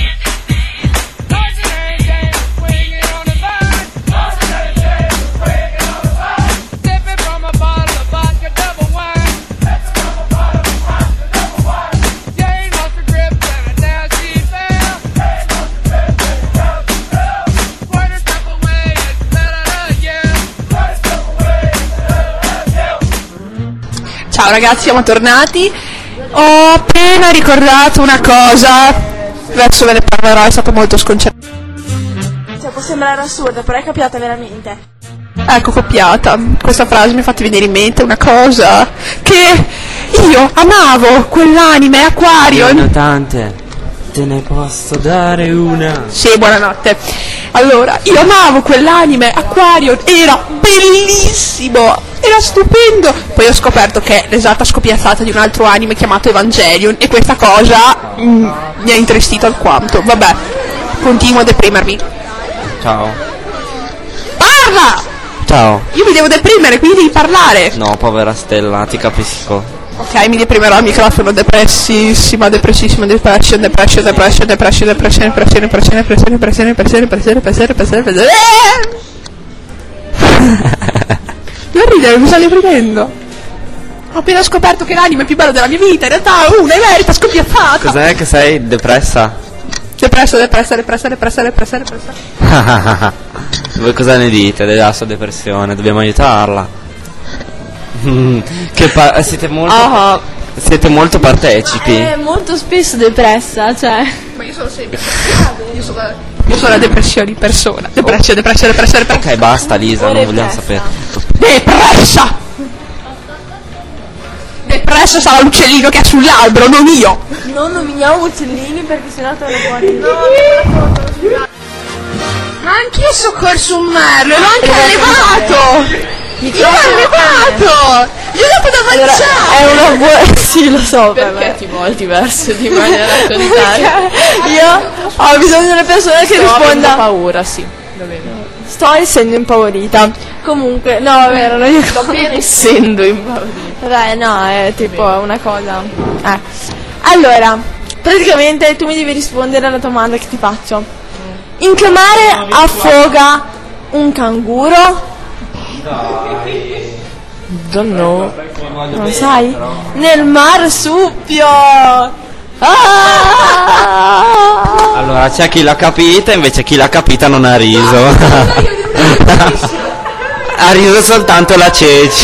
Ciao ragazzi, siamo tornati. Ho appena ricordato una cosa. Adesso ve ne parlerò, è stato molto sconcertante. Cioè, può sembrare assurdo, però è capiata veramente. Ecco, copiata. Questa frase mi ha fatto venire in mente una cosa. Che io amavo quell'anime Aquarion. Ne ho tante. Te ne posso dare una. Sì, buonanotte. Allora, io amavo quell'anime Aquarion, era bellissimo, era stupendo. Poi ho scoperto che è l'esatta scopiazzata di un altro anime chiamato Evangelion e questa cosa mm, mi ha intristito alquanto. Vabbè, continuo a deprimermi. Ciao. Parla! Ciao. Io mi devo deprimere, quindi devi parlare. No, povera Stella, ti capisco. Ok, mi deprimerò al microfono, depressissima, depressissima, depression, depression, depression, depression, depression, depression, depression, depression, depression, depression, depression, depression, depression, depression. Non ridere, mi sto deprimendo. Ho appena scoperto che l'anime è più bello della mia vita, in realtà una è merita, scoppiazzata. Cos'è che sei depressa? Depressa, depressa, depressa, depressa, depressa, depressa. Voi cosa ne dite della sua depressione? Dobbiamo aiutarla. Mm, che pa- siete molto Oh. siete molto partecipi. È molto spesso depressa, cioè. Ma io sono sempre io sono, io sono la depressione in persona. Depressione, depressione, depressione, depressione. Ok, basta Lisa, non vogliamo sapere. Depressa! Depresso sarà l'uccellino che è sull'albero, non io! Non nominiamo uccellini perché sennò te lo fuori. Ma anch'io so corso un merlo, l'ho anche allevato! Io l'ho allevato! Gli ho dato da mangiare! È una buona. Sì, lo so, Perché ti volti verso di me a raccontare? Io ho bisogno di una persona che risponda. Ho paura, sì. Sto essendo impaurita. Comunque, no, è vero, non io Sto per essendo impaurita. Vabbè, no, è tipo una cosa. Eh. Allora, praticamente tu mi devi rispondere alla domanda che ti faccio. In che mare affoga un canguro? Don't know. Non lo sai? Nel marsupio! Ah! Allora Allora, c'è chi l'ha capita, invece chi l'ha capita non ha riso. Ha riso soltanto la Ceci.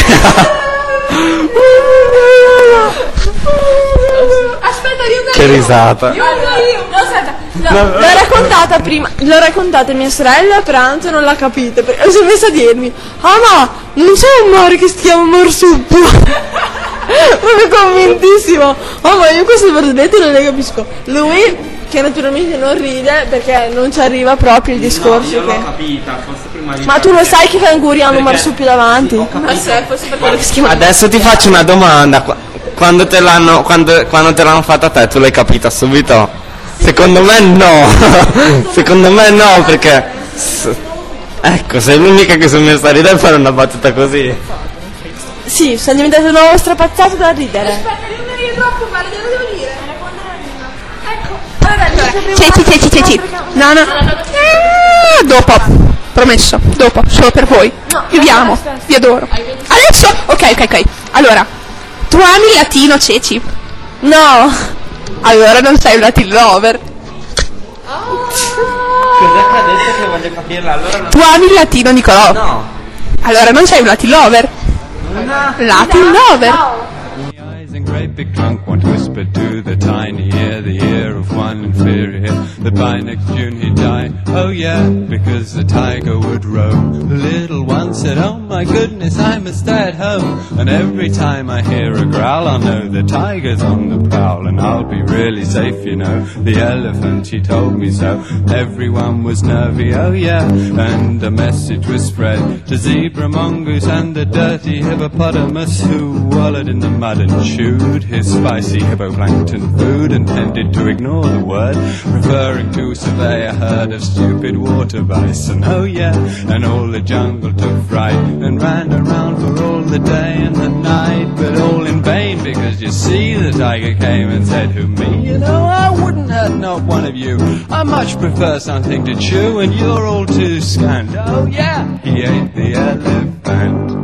Che risata. No, aspetta, no, l'ho raccontata prima, l'ho raccontata a mia sorella a pranzo, non l'ha capita, perché si è messa a dirmi: ah ma, non c'è un mare che si chiama Marsupio? Proprio convintissimo. Oh ma io queste barzellette non le capisco. Lui, che naturalmente non ride perché non ci arriva proprio il discorso. No, io che... l'ho capita, forse prima di Ma tu lo sai che canguri hanno un marsupio davanti? Ma se fosse per quello che si chiama. Adesso ti faccio una domanda. Qu- Quando te l'hanno quando, quando te l'hanno fatta a te, tu l'hai capita subito? Secondo me no. Secondo me no, perché s- ecco, sei l'unica che si è messa a ridere a fare una battuta così. Sì, sono diventate una vostra pazzata da ridere. Aspetta, io non rido troppo male, te lo devo dire. Ceci, ceci, ceci. No, no. Ah, dopo. Promesso, dopo, solo per voi. Io vi amo, vi adoro. Adesso, ok, ok, ok. Allora, tu ami il latino, Ceci? No. Allora non sei un Latin lover. Cos'è che ha detto che voglio capirla? Allora non... Tu ami il latino, Nicolò? No. Allora non sei un Latin lover. Latin lover. And great big trunk once whispered to the tiny ear, the ear of one inferior, that by next June he'd die. Oh yeah, because the tiger would roam. The little one said, oh my goodness, I must stay at home. And every time I hear a growl, I'll know the tiger's on the prowl, and I'll be really safe, you know. The elephant, she told me so. Everyone was nervy, oh yeah, and a message was spread to zebra, mongoose, and the dirty hippopotamus who wallowed in the mud and chewed his spicy hippoplankton food and tended to ignore the word, referring to survey a herd of stupid water bison. Oh yeah, and all the jungle took fright and ran around for all the day and the night, but all in vain, because you see the tiger came and said, who, me? You know, I wouldn't hurt not one of you. I much prefer something to chew, and you're all too scant. Oh yeah, he ate the elephant.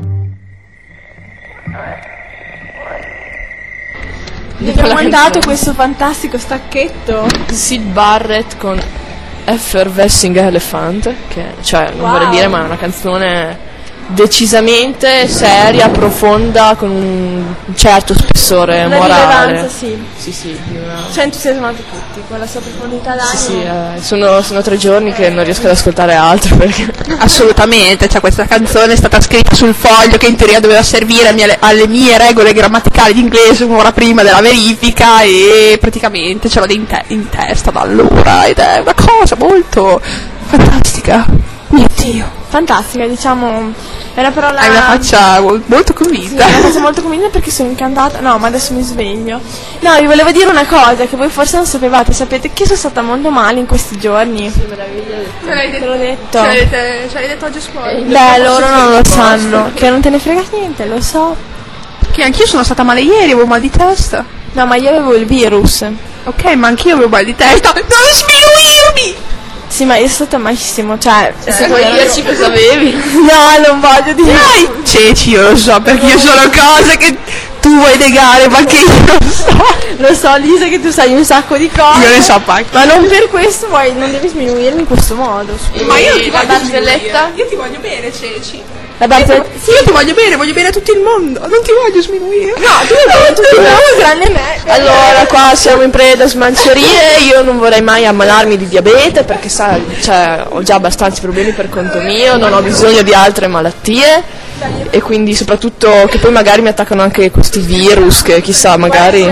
Vi abbiamo mandato questo fantastico stacchetto. Sid Barrett con Effervescing Elephant, che cioè non Wow. vorrei dire, ma è una canzone decisamente seria, profonda, con un certo spessore Una morale. rilevanza, sì. Sì, sì, di una... Ci ha entusiasmato tutti con la sua profondità d'animo. Sì, sì, eh, sono, sono tre giorni che non riesco ad ascoltare altro perché... Assolutamente, cioè questa canzone è stata scritta sul foglio che in teoria doveva servire a mie- alle mie regole grammaticali d'inglese un'ora prima della verifica, e praticamente ce l'ho in, te- in testa da allora, ed è una cosa molto fantastica. Mio Dio. Fantastica, diciamo, è una parola... Hai una faccia mol- molto Sì, convinta. una cosa molto convinta perché sono incantata. No, ma adesso mi sveglio. No, vi volevo dire una cosa che voi forse non sapevate. Sapete che sono stata molto male in questi giorni? Sì, me l'avevi detto. Te l'ho detto. Ce l'hai detto oggi a scuola? Beh, loro non lo sanno. Che non te ne frega niente, lo so. Che anch'io sono stata male ieri, avevo mal di testa. No, ma io avevo il virus. Ok, ma anch'io avevo mal di testa. Non sminuirmi! Sì, ma io sono stata malissimo, cioè... Se vuoi dirci cosa avevi? No, non voglio dire. Dai, Ceci, io lo so, perché io sono cose che tu vuoi negare, ma che io lo so. Lo so, Lisa, che tu sai un sacco di cose. Io ne so pacchi. Ma non per questo vuoi, non devi sminuirmi in questo modo. Scusa. Ma io non ti la voglio barzelletta? sminuire. Io ti voglio bene, Ceci. La barzelletta... Sì, io ti voglio bene, voglio bene a tutto il mondo. Non ti voglio sminuire. No, tu mi vuoi tutti noi, tranne me. Allora, qua siamo in preda a smancerie, io non vorrei mai ammalarmi di diabete perché sai, cioè, ho già abbastanza problemi per conto mio, non ho bisogno di altre malattie e quindi soprattutto che poi magari mi attaccano anche questi virus che chissà, magari...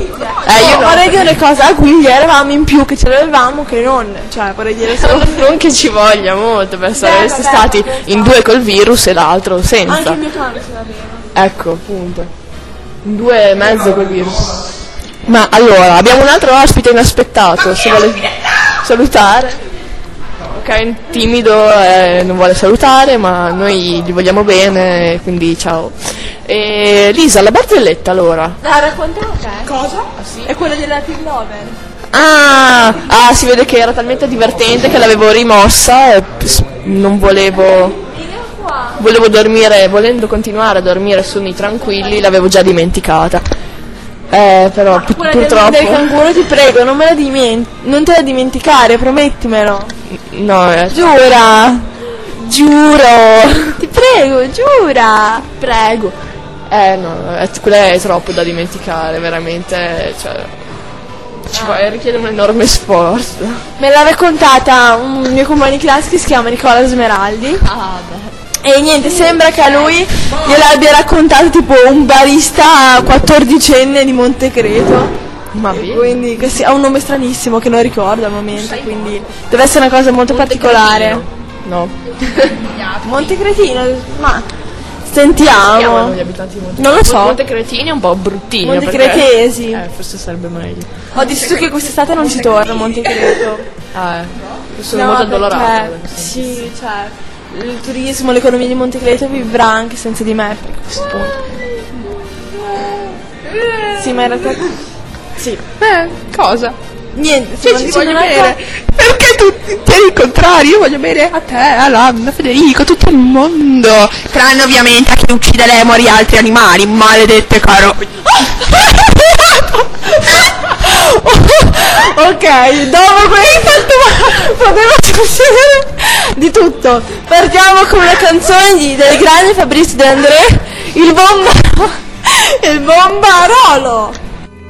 Eh, io vorrei dire una cosa, a Guiglia eravamo in più che ce l'avevamo che non, cioè vorrei dire solo... Non che ci voglia molto per Beh, sareste vabbè, stati questo- in due col virus e l'altro senza. Anche il mio cane ce l'aveva. Ecco, appunto. In due e mezzo col virus. Ma allora, abbiamo un altro ospite inaspettato, se vuole salutare. Ok, timido, eh, non vuole salutare, ma noi gli vogliamo bene, quindi ciao. E Lisa, la barzelletta allora. La raccontiamo te? Cosa? È quella della Latin Lover. Ah, ah, si vede che era talmente divertente che l'avevo rimossa e s- non volevo... Volevo dormire, volendo continuare a dormire sonni tranquilli, l'avevo già dimenticata. Eh, però pu- Quella del, purtroppo... del canguro, ti prego, non me la diment- non te la dimenticare, promettimelo. No, eh. Giura. Giuro. Ti prego, giura. Prego. Eh no, eh, quella è troppo da dimenticare, veramente, cioè... Ci vuole, richiede un enorme sforzo. Me l'ha raccontata un mio compagno di classe che si chiama Nicola Smeraldi. Ah, beh. E niente, sembra che a lui gliel'abbia raccontato tipo un barista quattordicenne di Montecreto. Ma e quindi che si- ha un nome stranissimo che non ricordo al momento, quindi deve essere una cosa molto particolare. No. Montecretino, ma Si chiamano sentiamo. gli abitanti di Monte Non lo so. Montecretini è un po' bruttino. Montecretesi. perché- Eh, forse sarebbe meglio. Ho deciso che quest'estate non ci torno a Montecreto. Ah, eh. Sono No, molto addolorata. perché- Sì, cioè, il turismo, l'economia di Montecreto vivrà anche senza di me per questo punto. Sì, ma in realtà... Sì. Eh, cosa? Niente, Sì, ci voglio bene. Perché tu tieni il contrario? Io voglio bene a te, a Lam, a Federico, tutto il mondo. Tranne ovviamente a chi uccide lemuri e altri animali, maledette caro. Ok, dopo questo poteva succedere di tutto. Partiamo con una canzone di, del grande Fabrizio De André, il bomba il bombarolo,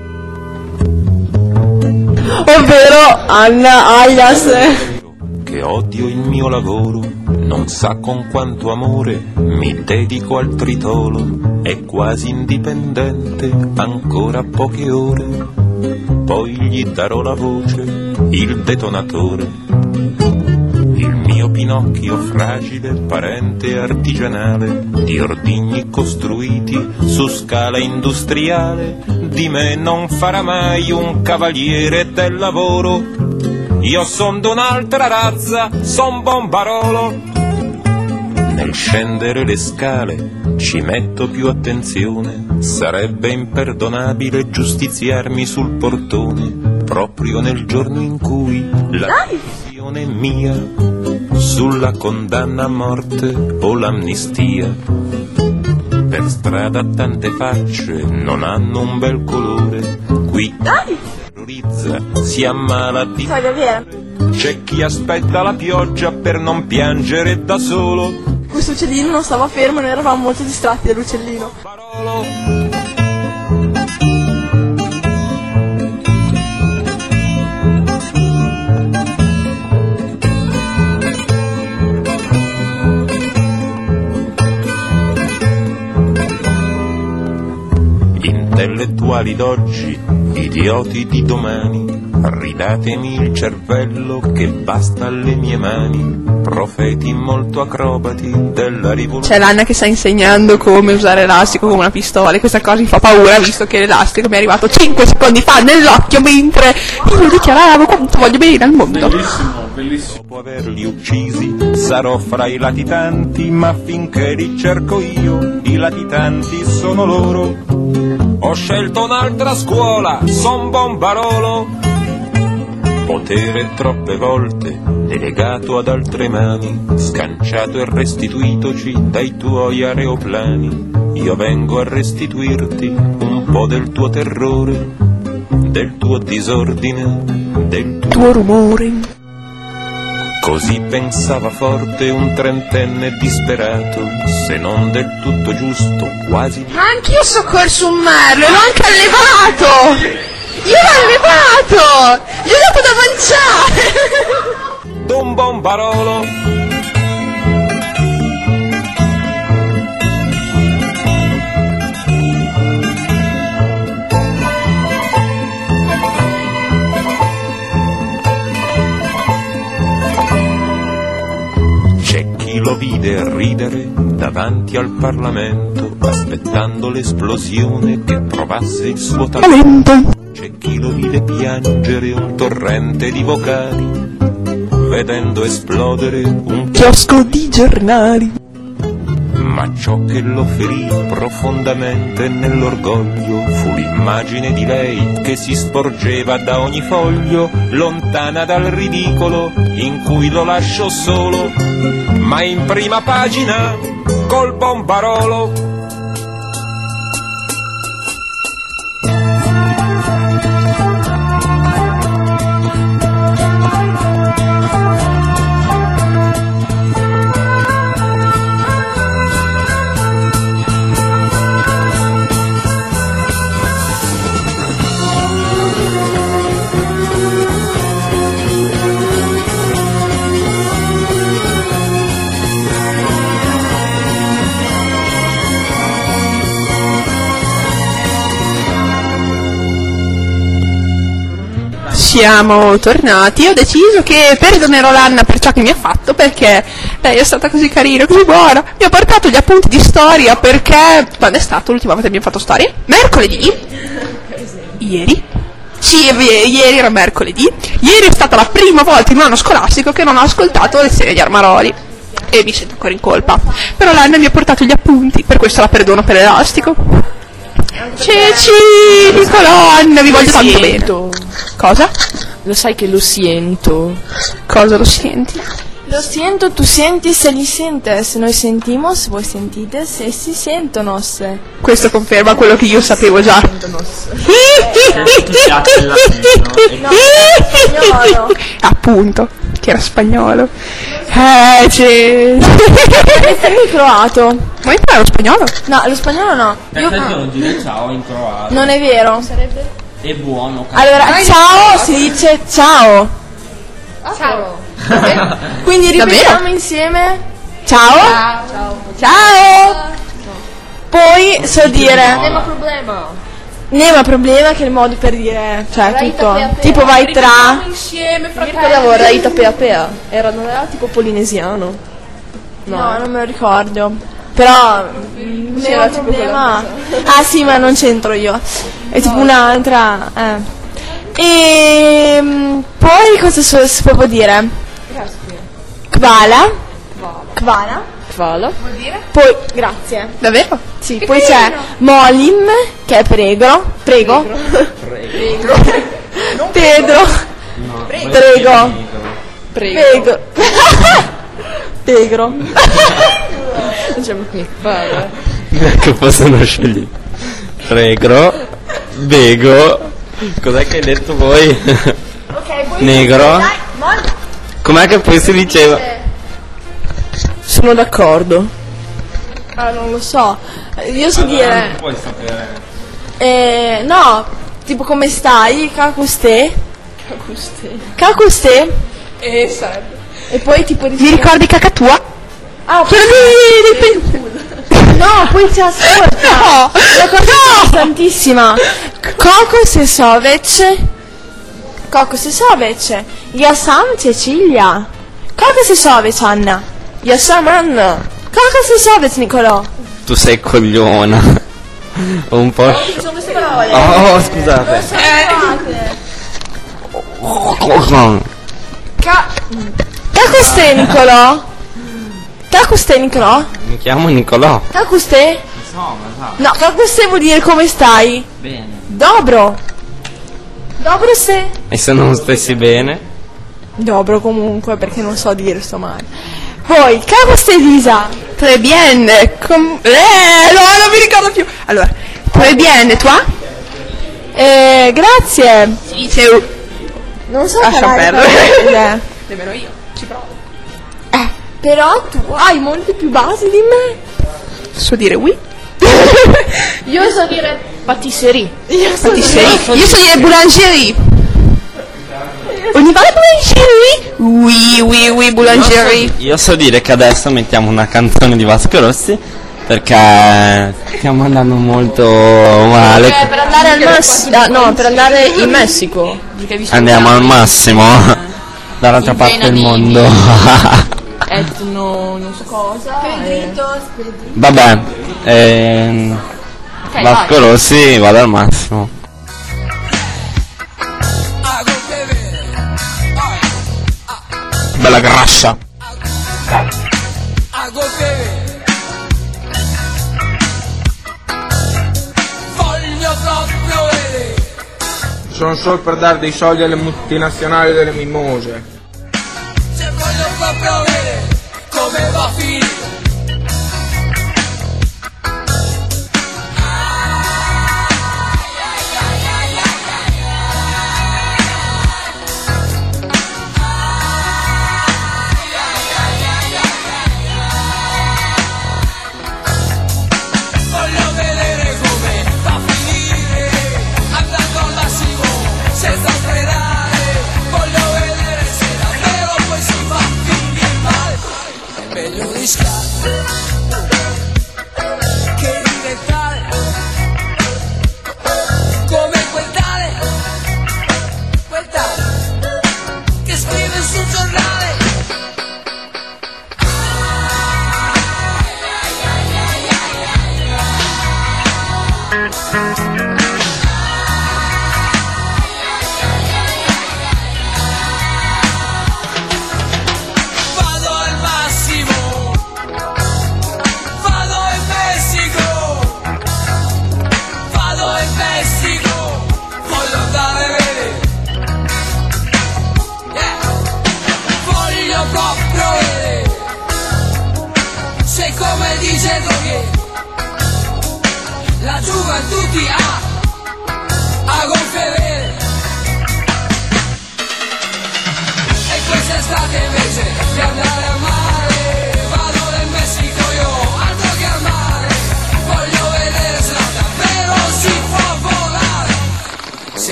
ovvero Anna alias che odio il mio lavoro, non sa con quanto amore mi dedico al tritolo, è quasi indipendente, ancora poche ore, poi gli darò la voce, il detonatore, il mio Pinocchio fragile, parente artigianale, di ordigni costruiti su scala industriale, di me non farà mai un cavaliere del lavoro. Io son d'un'altra razza, son bombarolo. Nel scendere le scale ci metto più attenzione, sarebbe imperdonabile giustiziarmi sul portone, proprio nel giorno in cui la decisione mia sulla condanna a morte o l'amnistia. Per strada tante facce non hanno un bel colore, qui terrorizza, si ammala di via. C'è chi aspetta la pioggia per non piangere da solo. Questo uccellino non stava fermo, noi eravamo molto distratti dall'uccellino. Intellettuali d'oggi, idioti di domani, ridatemi il cervello che basta alle mie mani, profeti molto acrobati della rivoluzione. C'è l'Anna che sta insegnando come usare l'elastico come una pistola e questa cosa mi fa paura visto che l'elastico mi è arrivato cinque secondi fa nell'occhio mentre io dichiaravo quanto voglio bene al mondo. Bellissimo, bellissimo. Dopo averli uccisi sarò fra i latitanti, ma finché li cerco io i latitanti sono loro. Ho scelto un'altra scuola, son bombarolo. Potere troppe volte delegato ad altre mani, scanciato e restituitoci dai tuoi aeroplani. Io vengo a restituirti un po' del tuo terrore, del tuo disordine, del tuo, tuo rumore. Così pensava forte un trentenne disperato, se non del tutto giusto, quasi. Anch'io so corso un merlo e l'ho anche allevato! Io l'ho allevato! Gli ho dato da mangiare! D'un bombarolo. Lo vide ridere davanti al Parlamento, aspettando l'esplosione che provasse il suo talento. C'è chi lo vide piangere un torrente di vocali, vedendo esplodere un chiosco di giornali. Ma ciò che lo ferì profondamente nell'orgoglio fu l'immagine di lei che si sporgeva da ogni foglio, lontana dal ridicolo in cui lo lascio solo, ma in prima pagina col bombarolo. Siamo tornati. Ho deciso che perdonerò l'Anna per ciò che mi ha fatto, perché lei è stata così carina, così buona. Mi ha portato gli appunti di storia, perché quando è stato l'ultima volta che abbiamo fatto storia? Mercoledì? Ieri? Sì, è vero, ieri era mercoledì. Ieri è stata la prima volta in un anno scolastico che non ho ascoltato le serie di Armaroli e mi sento ancora in colpa. Però l'Anna mi ha portato gli appunti, per questo la perdono per l'elastico. Ceci, Nicolò, Anna, vi voglio tanto bene. Cosa? Lo sai che lo sento. Cosa lo senti? Lo siento, tu senti se li sientes, noi sentimos, voi sentite se si sentono. Se. Questo conferma quello che io sapevo già. Spagnolo. Appunto, che era spagnolo. Eh, c'è. Questo è il croato. Vuoi imparare lo spagnolo? No, lo spagnolo no. Io... oggi dire ciao in croato. Non è vero. È buono. Allora, ciao si dice ciao. Ciao. Quindi ripetiamo Davvero? insieme. Ciao. Ciao. Ciao. Poi so dire. Nema problema. Nema problema, che è il modo per dire, cioè Raita tutto. pea pea. Tipo vai tra. Insieme, fratelli. Ricordavo Raita pea pea. Era, non era tipo polinesiano. No, non me lo ricordo. Però mm, C'era nema tipo problema. Ah sì, ma non c'entro io. È tipo un'altra. Eh. E mm, poi cosa so- si può dire? Kvala. Kvala. Kvala. Poi, grazie. Davvero? Sì, poi c'è Molim, che è prego. Prego. Prego. Pedro. Prego. Prego. Pegro. Diciamo qui. Kvala. Che possono scegliere. Prego. Bego. Cos'è che hai detto voi? Ok, poi Negro. Dai, Mol. Com'è che poi si diceva? Sono d'accordo. Ah, non lo so. Io so dire. Non puoi sapere. Eh, no, tipo come stai? Cacuste? Cacuste. Cacuste? E sarebbe. E poi tipo Mi ricordi cacatua? Ah, Quello di- di- no, poi ci ascolta. No, Una cosa interessantissima. Kokos e Sovec. Kokos e Sovec. Yasam Cecilia. Kokos e Sovec, Anna. Yasam Anna. Kokos e Sovec, Nicolò. Tu sei cogliona. Un po'. Ci sono queste parole. Oh, scusate. Ca- Cacuste, Nicolò. Cacuste, Nicolò. Mi chiamo Nicolò. Cacuste? No, cacuste vuol dire come stai. Bene. Dobro. Dobro se. E se non stessi bene? Dobro comunque, perché non so dire, sto male. Poi, cacuste Elisa. Très bien. Com- eh, no, non mi ricordo più. Allora, très bien, tu? Eh, grazie. Si dice. Non so Lascia parlare perdere. parole. Nemmeno io. Ci provo. Eh, però tu hai molte più basi di me. So dire oui? Io so dire patisserie. Io so Patisserie. Io so dire boulangerie. On y va la boulangerie? Oui, oui, oui, boulangerie. Io so dire che adesso mettiamo una canzone di Vasco Rossi perché stiamo andando molto male. Eh, per andare al Messico. Ah, no, per andare in Messico. Andiamo al massimo dall'altra parte del mondo. Etno, non so cosa. Pedrito, Vabbè, ehm, Ok, Vasco vai. Rossi vado al massimo. Bella grassa. Voglio proprio vedere. Sono solo per dare dei soldi alle multinazionali delle mimose. Se voglio proprio vedere come va a finire.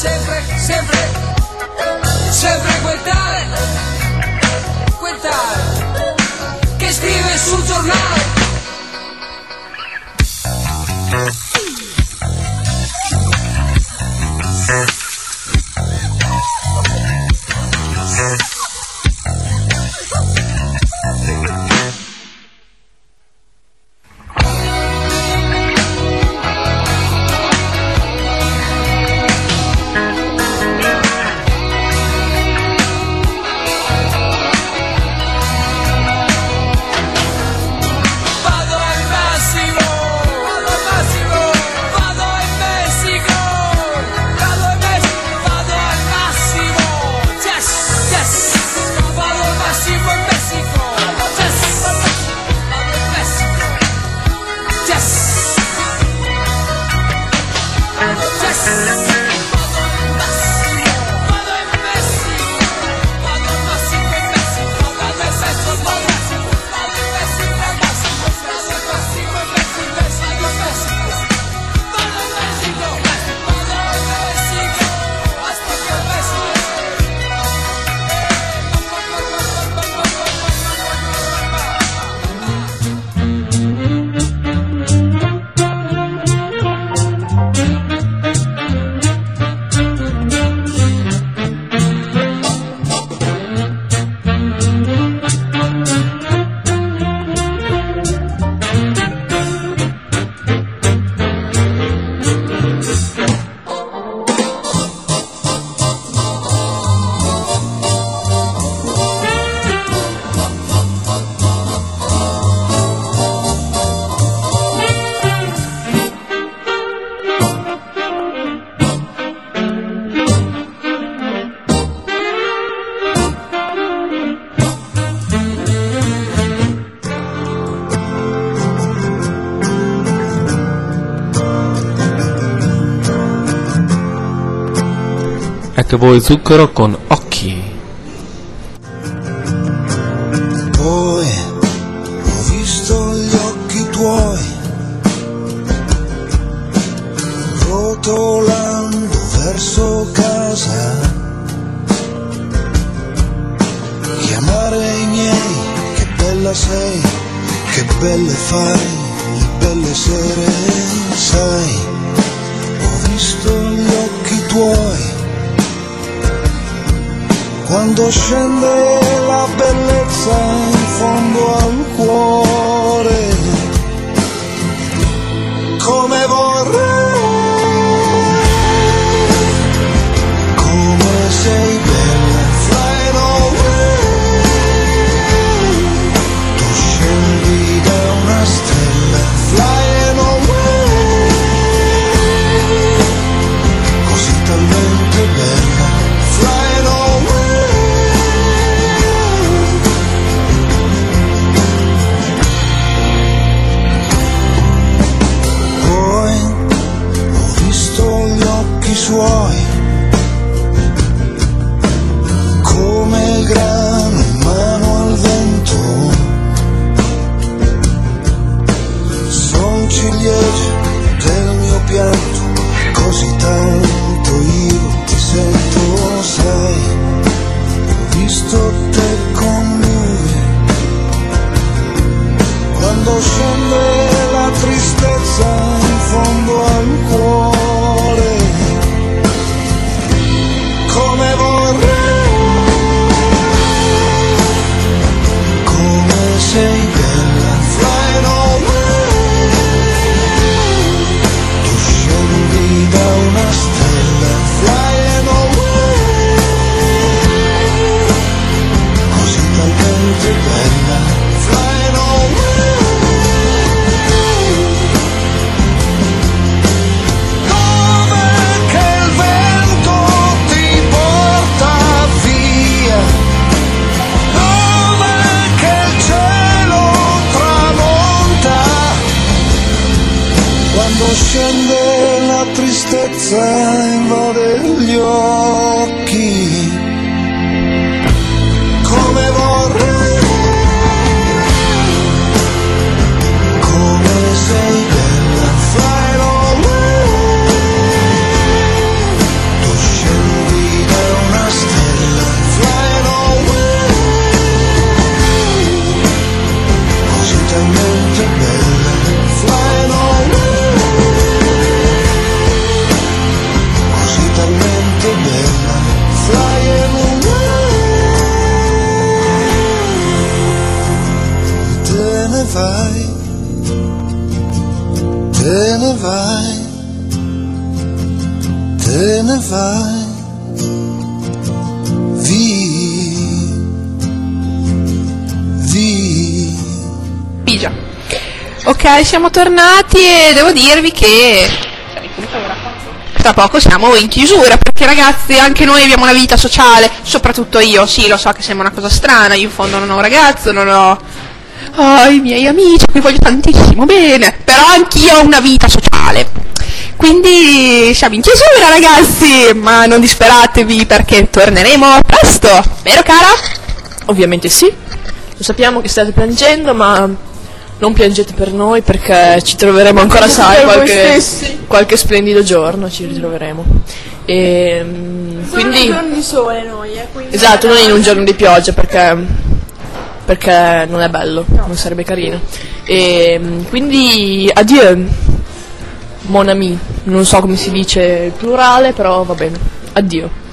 sempre, sempre, sempre quel tale, quel tale, che scrive sul giornale. Ecco voi Zucchero con Occhi. Poi ho visto gli occhi tuoi rotolando verso casa, chiamare i miei, che bella sei, che belle fai, le belle sere, sai, ho visto gli occhi tuoi quando scende la bellezza in fondo al cuore, come vorrei, come sei bella, fly away, tu scendi da una stella, fly away, così talmente bella, fly away. Suoi come grano in mano al vento, son ciliegie del mio pianto, così tanto io ti sento, sai, ho visto te con lui quando scende la tristezza in fondo al cuore, come vorrei, come sei bella, fly away, tu scendi da una stella, fly away, così talmente bella, fly away. Quando scende la tristezza invade gli occhi, come vorrei, come sei bella, fly away, tu te ne vai via, via. Pigia. Ok, siamo tornati e devo dirvi che tra poco siamo in chiusura, perché ragazzi anche noi abbiamo una vita sociale, soprattutto io. Sì, lo so che sembra una cosa strana, io in fondo non ho un ragazzo, non ho oh, i miei amici, mi voglio tantissimo bene, però anch'io ho una vita sociale. Quindi siamo in chiusura ragazzi, ma non disperatevi perché torneremo presto, vero cara? Ovviamente sì, lo sappiamo che state piangendo, ma non piangete per noi perché ci troveremo ancora, sai, qualche, qualche splendido giorno ci ritroveremo. E, mm, quindi, un giorno di sole noi, eh, quindi esatto, non in un giorno di pioggia perché, perché non è bello, non sarebbe carino. E, mm, quindi adieu, mon ami, non so come si dice il plurale, però va bene, addio.